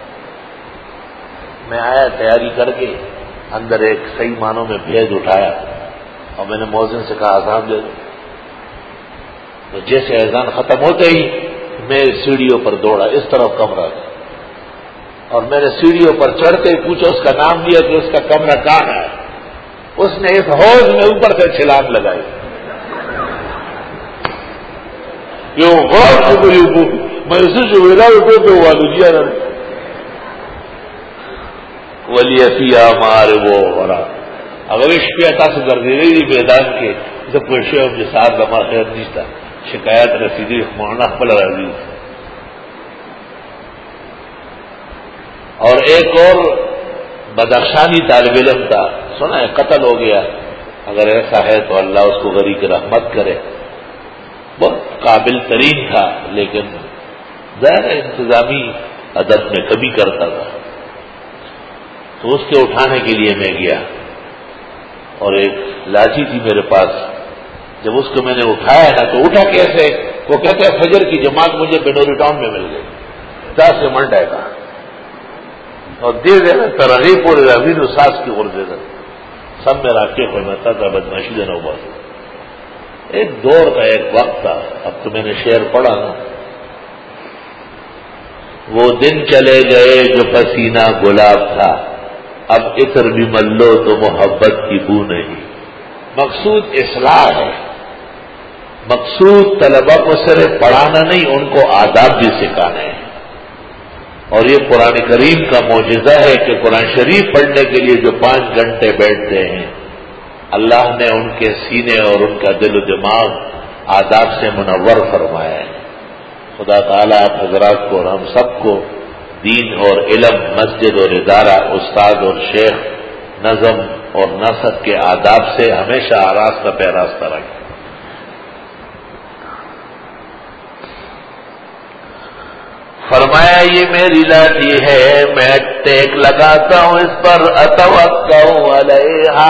میں آیا تیاری کر کے، اندر ایک صحیح معنوں میں بھیج اٹھایا اور میں نے مؤذن سے کہا اذان دے دو. تو جیسے اذان ختم ہوتے ہی میں سیڑھیوں پر دوڑا، اس طرف کمرہ تھا، اور میں نے سیڑھیوں پر چڑھتے ہی پوچھا اس کا نام لیا کہ اس کا کمرہ کہاں ہے. اس نے اس حوض میں اوپر سے چھلانگ لگائی. میں اسے جو ویلا تو والدیا ولی فیہا معارب اخری. اگر اس پہ عطا سے کر دے رہی میدان کے جب کوئی شعب کے ساتھ لمحہ خیر نہیں تھا، شکایت رسیدی مولانا پل راضی. اور ایک اور بدخشانی طالب علم تھا، سنا ہے قتل ہو گیا. اگر ایسا ہے تو اللہ اس کو غری کی رحمت کرے. بہت قابل ترین تھا، لیکن ظاہر انتظامی ادب میں کمی کرتا تھا. تو اس کے اٹھانے کے لیے میں گیا، اور ایک لاٹھی تھی میرے پاس. جب اس کو میں نے اٹھایا نا تو اٹھا کیسے؟ وہ کہتے ہیں فجر کی جماعت مجھے بنوری ٹاؤن میں مل گئی 10 منٹ ہے کا، اور دے دینا ترغیب اور امین اساس کی اور دے دینا سب میں راکے فرماتا تھا بدماشی دینا ہوا. ایک دور کا ایک وقت تھا. اب تو میں نے شعر پڑھا نا، وہ دن چلے گئے جو پسینہ گلاب تھا، اب عطر بھی ملو تو محبت کی بو نہیں. مقصود اصلاح ہے، مقصود طلبہ کو صرف پڑھانا نہیں، ان کو آداب بھی سکھانے ہیں. اور یہ قرآن کریم کا معجزہ ہے کہ قرآن شریف پڑھنے کے لیے جو 5 گھنٹے بیٹھتے ہیں، اللہ نے ان کے سینے اور ان کا دل و دماغ آداب سے منور فرمایا ہے. خدا تعالیٰ آپ حضرات کو اور ہم سب کو دین اور علم، مسجد اور ادارہ، استاد اور شیخ، نظم اور نثر کے آداب سے ہمیشہ راستہ پہ راستہ رکھے. فرمایا یہ میری لاٹھی ہے، میں ٹیک لگاتا ہوں اس پر، اتوکا علیہا.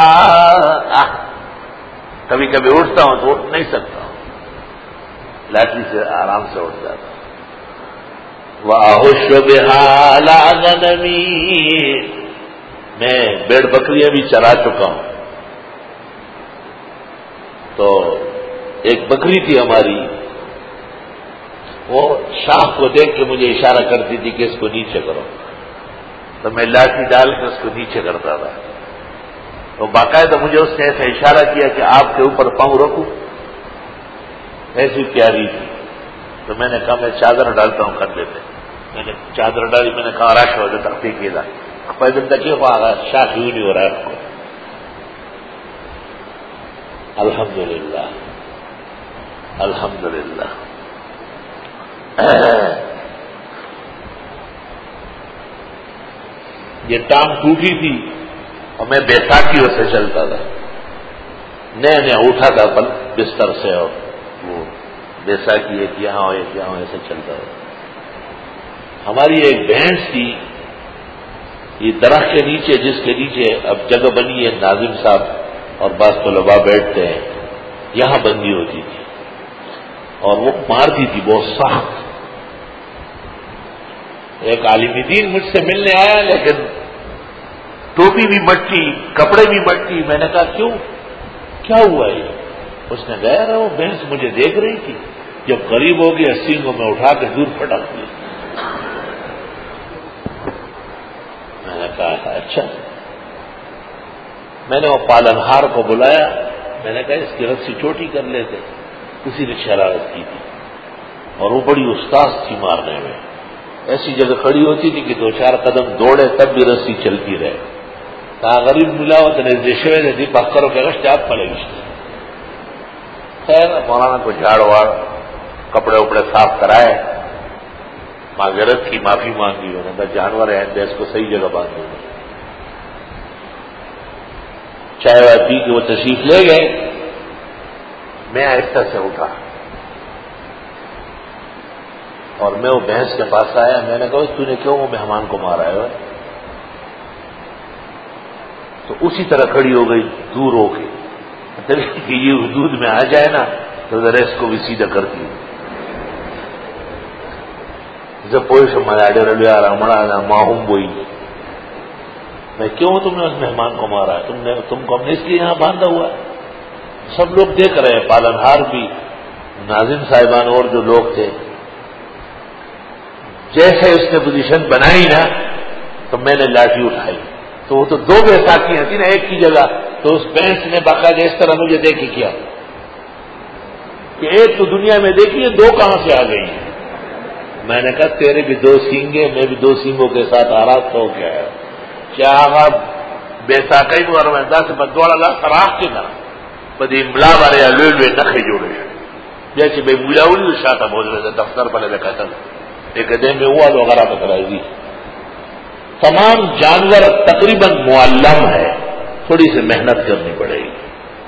کبھی کبھی اٹھتا ہوں تو اٹھ نہیں سکتا ہوں، لاٹھی سے آرام سے اٹھ جاتا ہوں. وَأَحُشُّ بِهَا عَلَىٰ غَنَمِي، میں بیڑ بکریاں بھی چرا چکا ہوں. تو ایک بکری تھی ہماری، وہ شاخ کو دیکھ کے مجھے اشارہ کرتی تھی کہ اس کو نیچے کرو، تو میں لاٹھی ڈال کے اس کو نیچے کرتا تھا. تو باقاعدہ مجھے اس نے ایسا اشارہ کیا کہ آپ کے اوپر پاؤں رکھوں، ایسی پیاری تھی. تو میں نے کہا میں چادر ڈالتا ہوں کندھے پہ. میں نے چادر ڈالی، میں نے کہا راش ہو جاتا تحقیق دا پیدل تک شاخ یوں نہیں ہو رہا ہے آپ کو. الحمدللہ الحمدللہ. یہ ٹانگ ٹوٹی تھی اور میں بیساکھیوں سے چلتا تھا، نیا نیا اٹھا تھا بستر سے، اور وہ بیساکھی ایک یہاں ہو ایک یہاں ایسے چلتا تھا. ہماری ایک بھینس تھی، یہ درخت کے نیچے، جس کے نیچے اب جگہ بنی ہے، ناظم صاحب اور بعض طلباء بیٹھتے ہیں، یہاں بندی ہوتی تھی، اور وہ مارتی تھی بہت سخت. ایک عالم دین مجھ سے ملنے آیا، لیکن ٹوپی بھی مٹی، کپڑے بھی مٹی. میں نے کہا کیوں، کیا ہوا یہ؟ اس نے کہا وہ بھینس مجھے دیکھ رہی تھی، جب قریب ہو گیا سینگوں میں اٹھا کے دور پھٹک دی. اچھا. میں نے وہ پالنہار کو بلایا, میں نے کہا اس کی رسی چھوٹی کر لیتے. کسی نے شرارت کی تھی اور وہ بڑی استاذ تھی مارنے میں. ایسی جگہ کھڑی ہوتی تھی کہ 2-4 قدم دوڑے تب بھی رسی چلتی رہے. کہا غریب ملا ہو تو دیشوے نے دی پکڑوں کے رشتے آپ پڑے گی. خیر مولانا کو جھاڑ واڑ کپڑے وپڑے صاف کرائے, معذرت کی, معافی مانگی. انہوں نے کہا جانور ہے اس کو صحیح جگہ باندھ دوں. چائے وائے پی کے وہ تشریف لے گئے. میں آہستہ سے اٹھا اور میں وہ بھینس کے پاس آیا. میں نے کہا تو نے کیوں وہ مہمان کو مارا ہے؟ تو اسی طرح کھڑی ہو گئی دور ہو کے, کہ یہ حدود میں آ جائے نا تو ذرا اس کو بھی سیدھا کرتی ہوں. جب پوش ہمارے رلیا رمڑا ماہوم بوئی, میں کیوں تم نے اس مہمان کو مارا ہے؟ تم کو ہم نے اس لیے یہاں باندھا ہوا ہے. سب لوگ دیکھ رہے ہیں, پالنہار بھی, ناظرین صاحبان اور جو لوگ تھے. جیسے اس نے پوزیشن بنائی نا تو میں نے لاٹھی اٹھائی. تو وہ تو 2 بیساکیاں تھیں نا ایک کی جگہ. تو اس بینس نے باقاعدہ اس طرح مجھے دیکھی کیا کہ ایک تو دنیا میں دیکھیے 2 کہاں سے آ گئی. میں نے کہا تیرے بھی 2 سینگے, میں بھی 2 سینگوں کے ساتھ آراز ہو گیا ہے. کیا آپ بیساکئی مار میں 10 بدوڑا لا سراخ کے نا بدی ملا بارے یا لوے نخے جوڑے جیسے بھائی ملاولی شاتا بول رہے تھے دفتر پہلے دیکھا تھا ایک دے میں ہوا تو وغیرہ پکڑائی گی. تمام جانور تقریباً معلم ہے, تھوڑی سی محنت کرنی پڑے گی.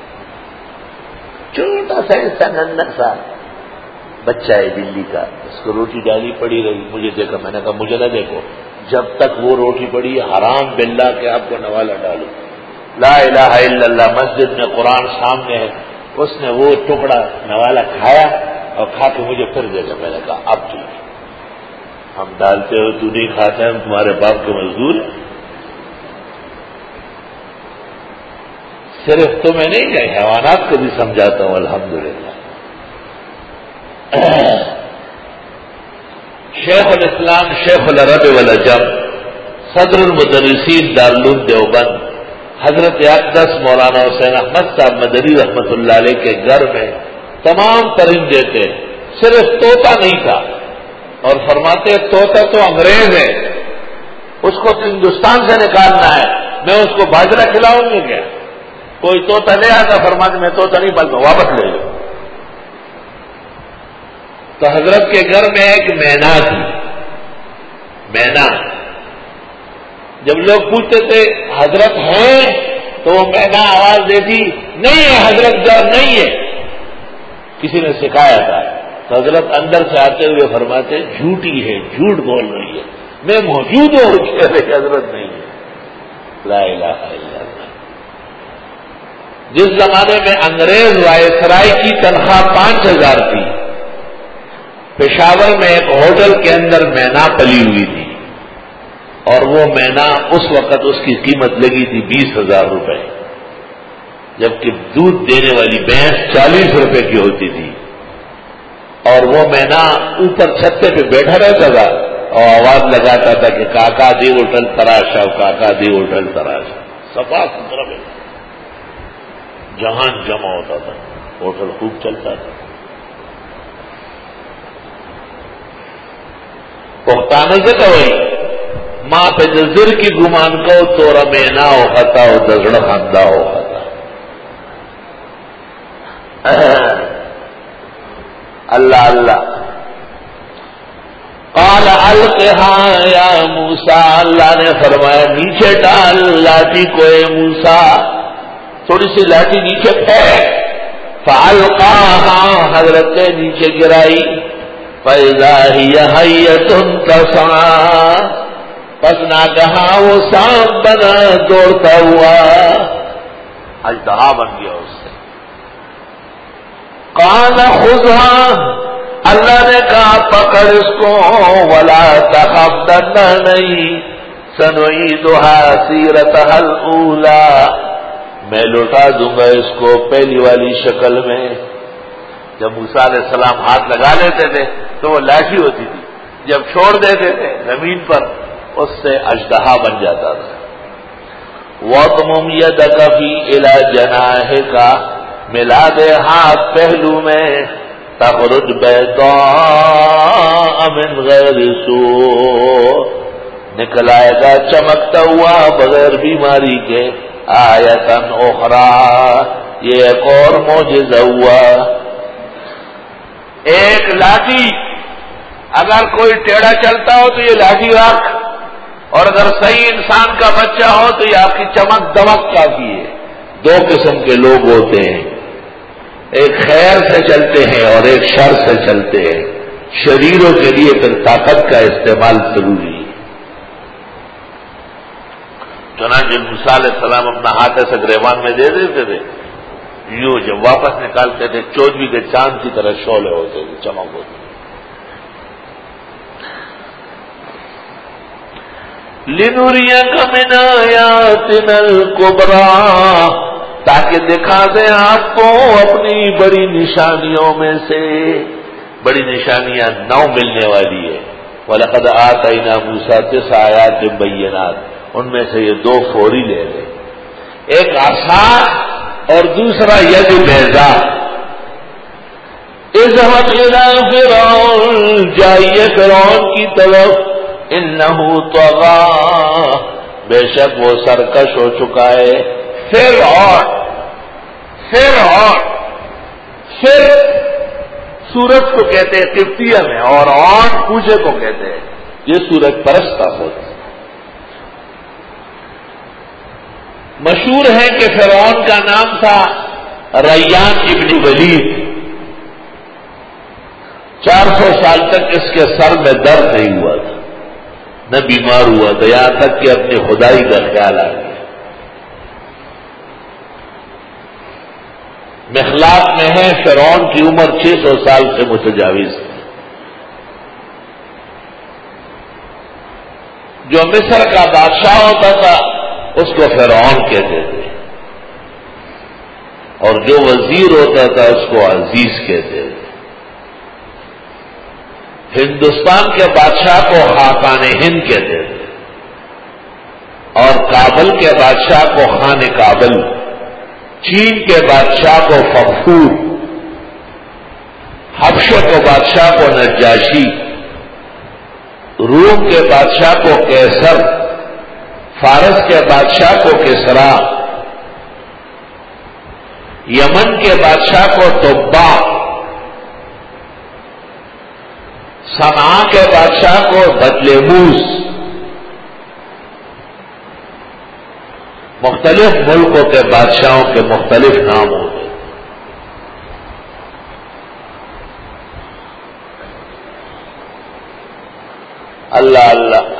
چھوٹا سا ایسا ننھا سا بچہ ہے بلی کا, اس کو روٹی ڈالی پڑی رہی. مجھے دیکھا, میں نے کہا مجھے نہ دیکھو, جب تک وہ روٹی پڑی حرام باللہ کہ آپ کو نوالا ڈالو. لا الہ الا اللہ. مسجد میں قرآن سامنے ہے, اس نے وہ ٹکڑا نوالا کھایا اور کھا کے مجھے پھر دے گا. میں نے کہا اب ٹھیک, ہم ڈالتے ہو تو نہیں کھاتے, ہم تمہارے باپ کے مزدور ہیں. صرف تمہیں نہیں کہ حیوانات کو بھی سمجھاتا ہوں الحمدللہ. شیخ الاسلام شیخ العرب والعجم صدر المدرسین دارالعلوم دیوبند حضرت اقدس مولانا حسین احمد صاحب مدنی رحمت اللہ علیہ کے گھر میں تمام پرندے تھے, صرف طوطا نہیں تھا. اور فرماتے طوطا تو انگریز ہے, اس کو تو ہندوستان سے نکالنا ہے, میں اس کو باجرہ کھلاؤں گی کیا؟ کوئی طوطا لے آتا, فرماتے میں طوطا نہیں پالتا, واپس لے لو. تو حضرت کے گھر میں ایک مینا تھی. مینا جب لوگ پوچھتے تھے حضرت ہیں تو وہ مینا آواز دیتی نہیں ہے حضرت گھر نہیں ہے, کسی نے سکھایا تھا. تو حضرت اندر سے آتے ہوئے فرماتے جھوٹی ہے, جھوٹ بول رہی ہے, میں موجود ہوں اور کہہ رہے حضرت نہیں ہے. لا الہ الا اللہ. جس زمانے میں انگریز وائسرائے کی تنخواہ 5000 تھی, پشاور میں ایک ہوٹل کے اندر مینا پلی ہوئی تھی, اور وہ مینا اس وقت اس کی قیمت لگی تھی 20,000 روپے, جبکہ دودھ دینے والی بھینس 40 روپے کی ہوتی تھی. اور وہ مینا اوپر چھتے پہ بیٹھا رہتا تھا اور آواز لگاتا تھا کہ کاکا دی ہوٹل تراشا, کاکا دی ہوٹل تراشا. صفا ستھرا میں جہان جمع ہوتا تھا, ہوٹل خوب چلتا تھا. پختانہ سے تو وہی ماں پہ نظر کی گمان کو تورا مینا ہو خطا ہو دزڑ خاندہ ہو خطا. اللہ اللہ. قال القها یا موسیٰ, اللہ نے فرمایا نیچے ڈال لاٹھی کو اے موسیٰ. تھوڑی سی لاٹھی نیچے پھینک. فالقاها, حضرت نے نیچے گرائی. فاذا هي حية تسعى, پس ناگہاں وہ سانپ بنا دوڑتا ہوا, اژدہا بن گیا اس سے. قال خذها, اللہ نے کہا پکڑ اس کو. ولا تخف, ڈرنا نہیں. سنعيدها سيرتها الأولى, میں لوٹا دوں گا اس کو پہلی والی شکل میں. جب موسیٰ علیہ السلام ہاتھ لگا لیتے تھے تو وہ لاٹھی ہوتی تھی, جب چھوڑ دیتے تھے زمین پر اس سے اژدہا بن جاتا تھا. وَاضْمُمْ يَدَكَ فِي إِلَى جَنَاحِكَ، ملا دے ہاتھ پہلو میں، تخرج بیضاء من غیر سوء، نکل آئے گا چمکتا ہوا بغیر بیماری کے، آیتاً اخری، یہ ایک اور معجزہ ہوا۔ ایک لاٹھی، اگر کوئی ٹیڑھا چلتا ہو تو یہ لاٹھی رکھ، اور اگر صحیح انسان کا بچہ ہو تو یہ آپ کی چمک دمک کافی ہے۔ دو قسم کے لوگ ہوتے ہیں، ایک خیر سے چلتے ہیں اور ایک شر سے چلتے ہیں۔ شریروں کے لیے پھر طاقت کا استعمال ضروری ہے۔ چنانچہ موسیٰ علیہ السلام اپنا ہاتھ ایسے گریبان میں دے دیتے تھے، یوں جب واپس نکالتے تھے 14ویں کے چاند کی طرح شعلے ہوتے تھے، چمک ہوتی۔ لِنُرِيَكَ مِنْ آيَاتِنَا الْكُبْرَى، تاکہ دکھا دیں آپ کو اپنی بڑی نشانیوں میں سے۔ بڑی نشانیاں 9 ملنے والی ہے۔ وَلَقَدْ آتَيْنَا مُوسَىٰ 9 آیات بینات، ان میں سے یہ 2 فوری لے لیں، ایک عصا اور دوسرا ید بیضاء۔ اذهب إلى فرعون، جائیے فرعون کی طرف، انه طغى، بے شک وہ سرکش ہو چکا ہے۔ فرعون پھر سورج کو کہتے ہیں قبطیہ میں، اور اون پوجے کو کہتے ہیں، یہ سورج پرستہ ہوتا ہے۔ مشہور ہے کہ فرعون کا نام تھا ریان ابن ولید۔ 400 سال تک اس کے سر میں درد نہیں ہوا تھا، نہ بیمار ہوا تھا، یہاں تک کہ اپنی خدائی کا خیال آ گیا۔ مخلاق میں ہے فرعون کی عمر 600 سال سے متجاوز ہے۔ جو مصر کا بادشاہ ہوتا تھا اس کو فرعون کہتے تھے، اور جو وزیر ہوتا تھا اس کو عزیز کہتے تھے۔ ہندوستان کے بادشاہ کو خاقان ہند کہتے تھے، اور کابل کے بادشاہ کو خان کابل، چین کے بادشاہ کو فخور، حبشہ کے بادشاہ کو نجاشی، روم کے بادشاہ کو قیصر، فارس کے بادشاہ کو کسرا، یمن کے بادشاہ کو تبا، صنعاء کے بادشاہ کو بطلیموس۔ مختلف ملکوں کے بادشاہوں کے مختلف نام ہوتے ہیں۔ اللہ اللہ،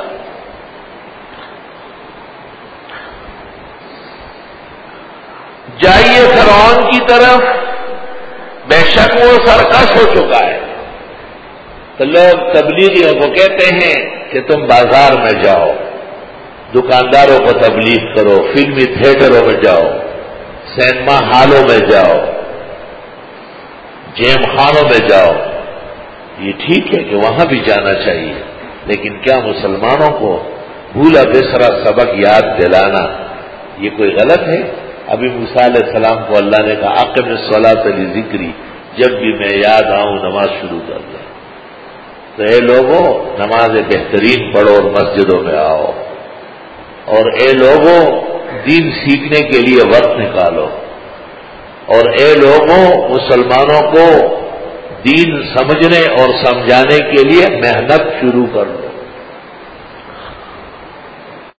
جائیے فرعون کی طرف، بے شک وہ سرکش ہو چکا ہے۔ تو لوگ تبلیغیوں کو کہتے ہیں کہ تم بازار میں جاؤ، دکانداروں کو تبلیغ کرو، فلمی تھیٹروں میں جاؤ، سینما ہالوں میں جاؤ، جیم خانوں میں جاؤ۔ یہ ٹھیک ہے کہ وہاں بھی جانا چاہیے، لیکن کیا مسلمانوں کو بھولا بسرا سبق یاد دلانا یہ کوئی غلط ہے؟ ابھی موسیٰ علیہ السلام کو اللہ نے کہا اقم الصلاۃ لذکری، جب بھی میں یاد آؤں نماز شروع کر دیں۔ تو اے لوگوں، نماز بہترین پڑھو اور مسجدوں میں آؤ، اور اے لوگوں دین سیکھنے کے لیے وقت نکالو، اور اے لوگوں مسلمانوں کو دین سمجھنے اور سمجھانے کے لیے محنت شروع کر دو۔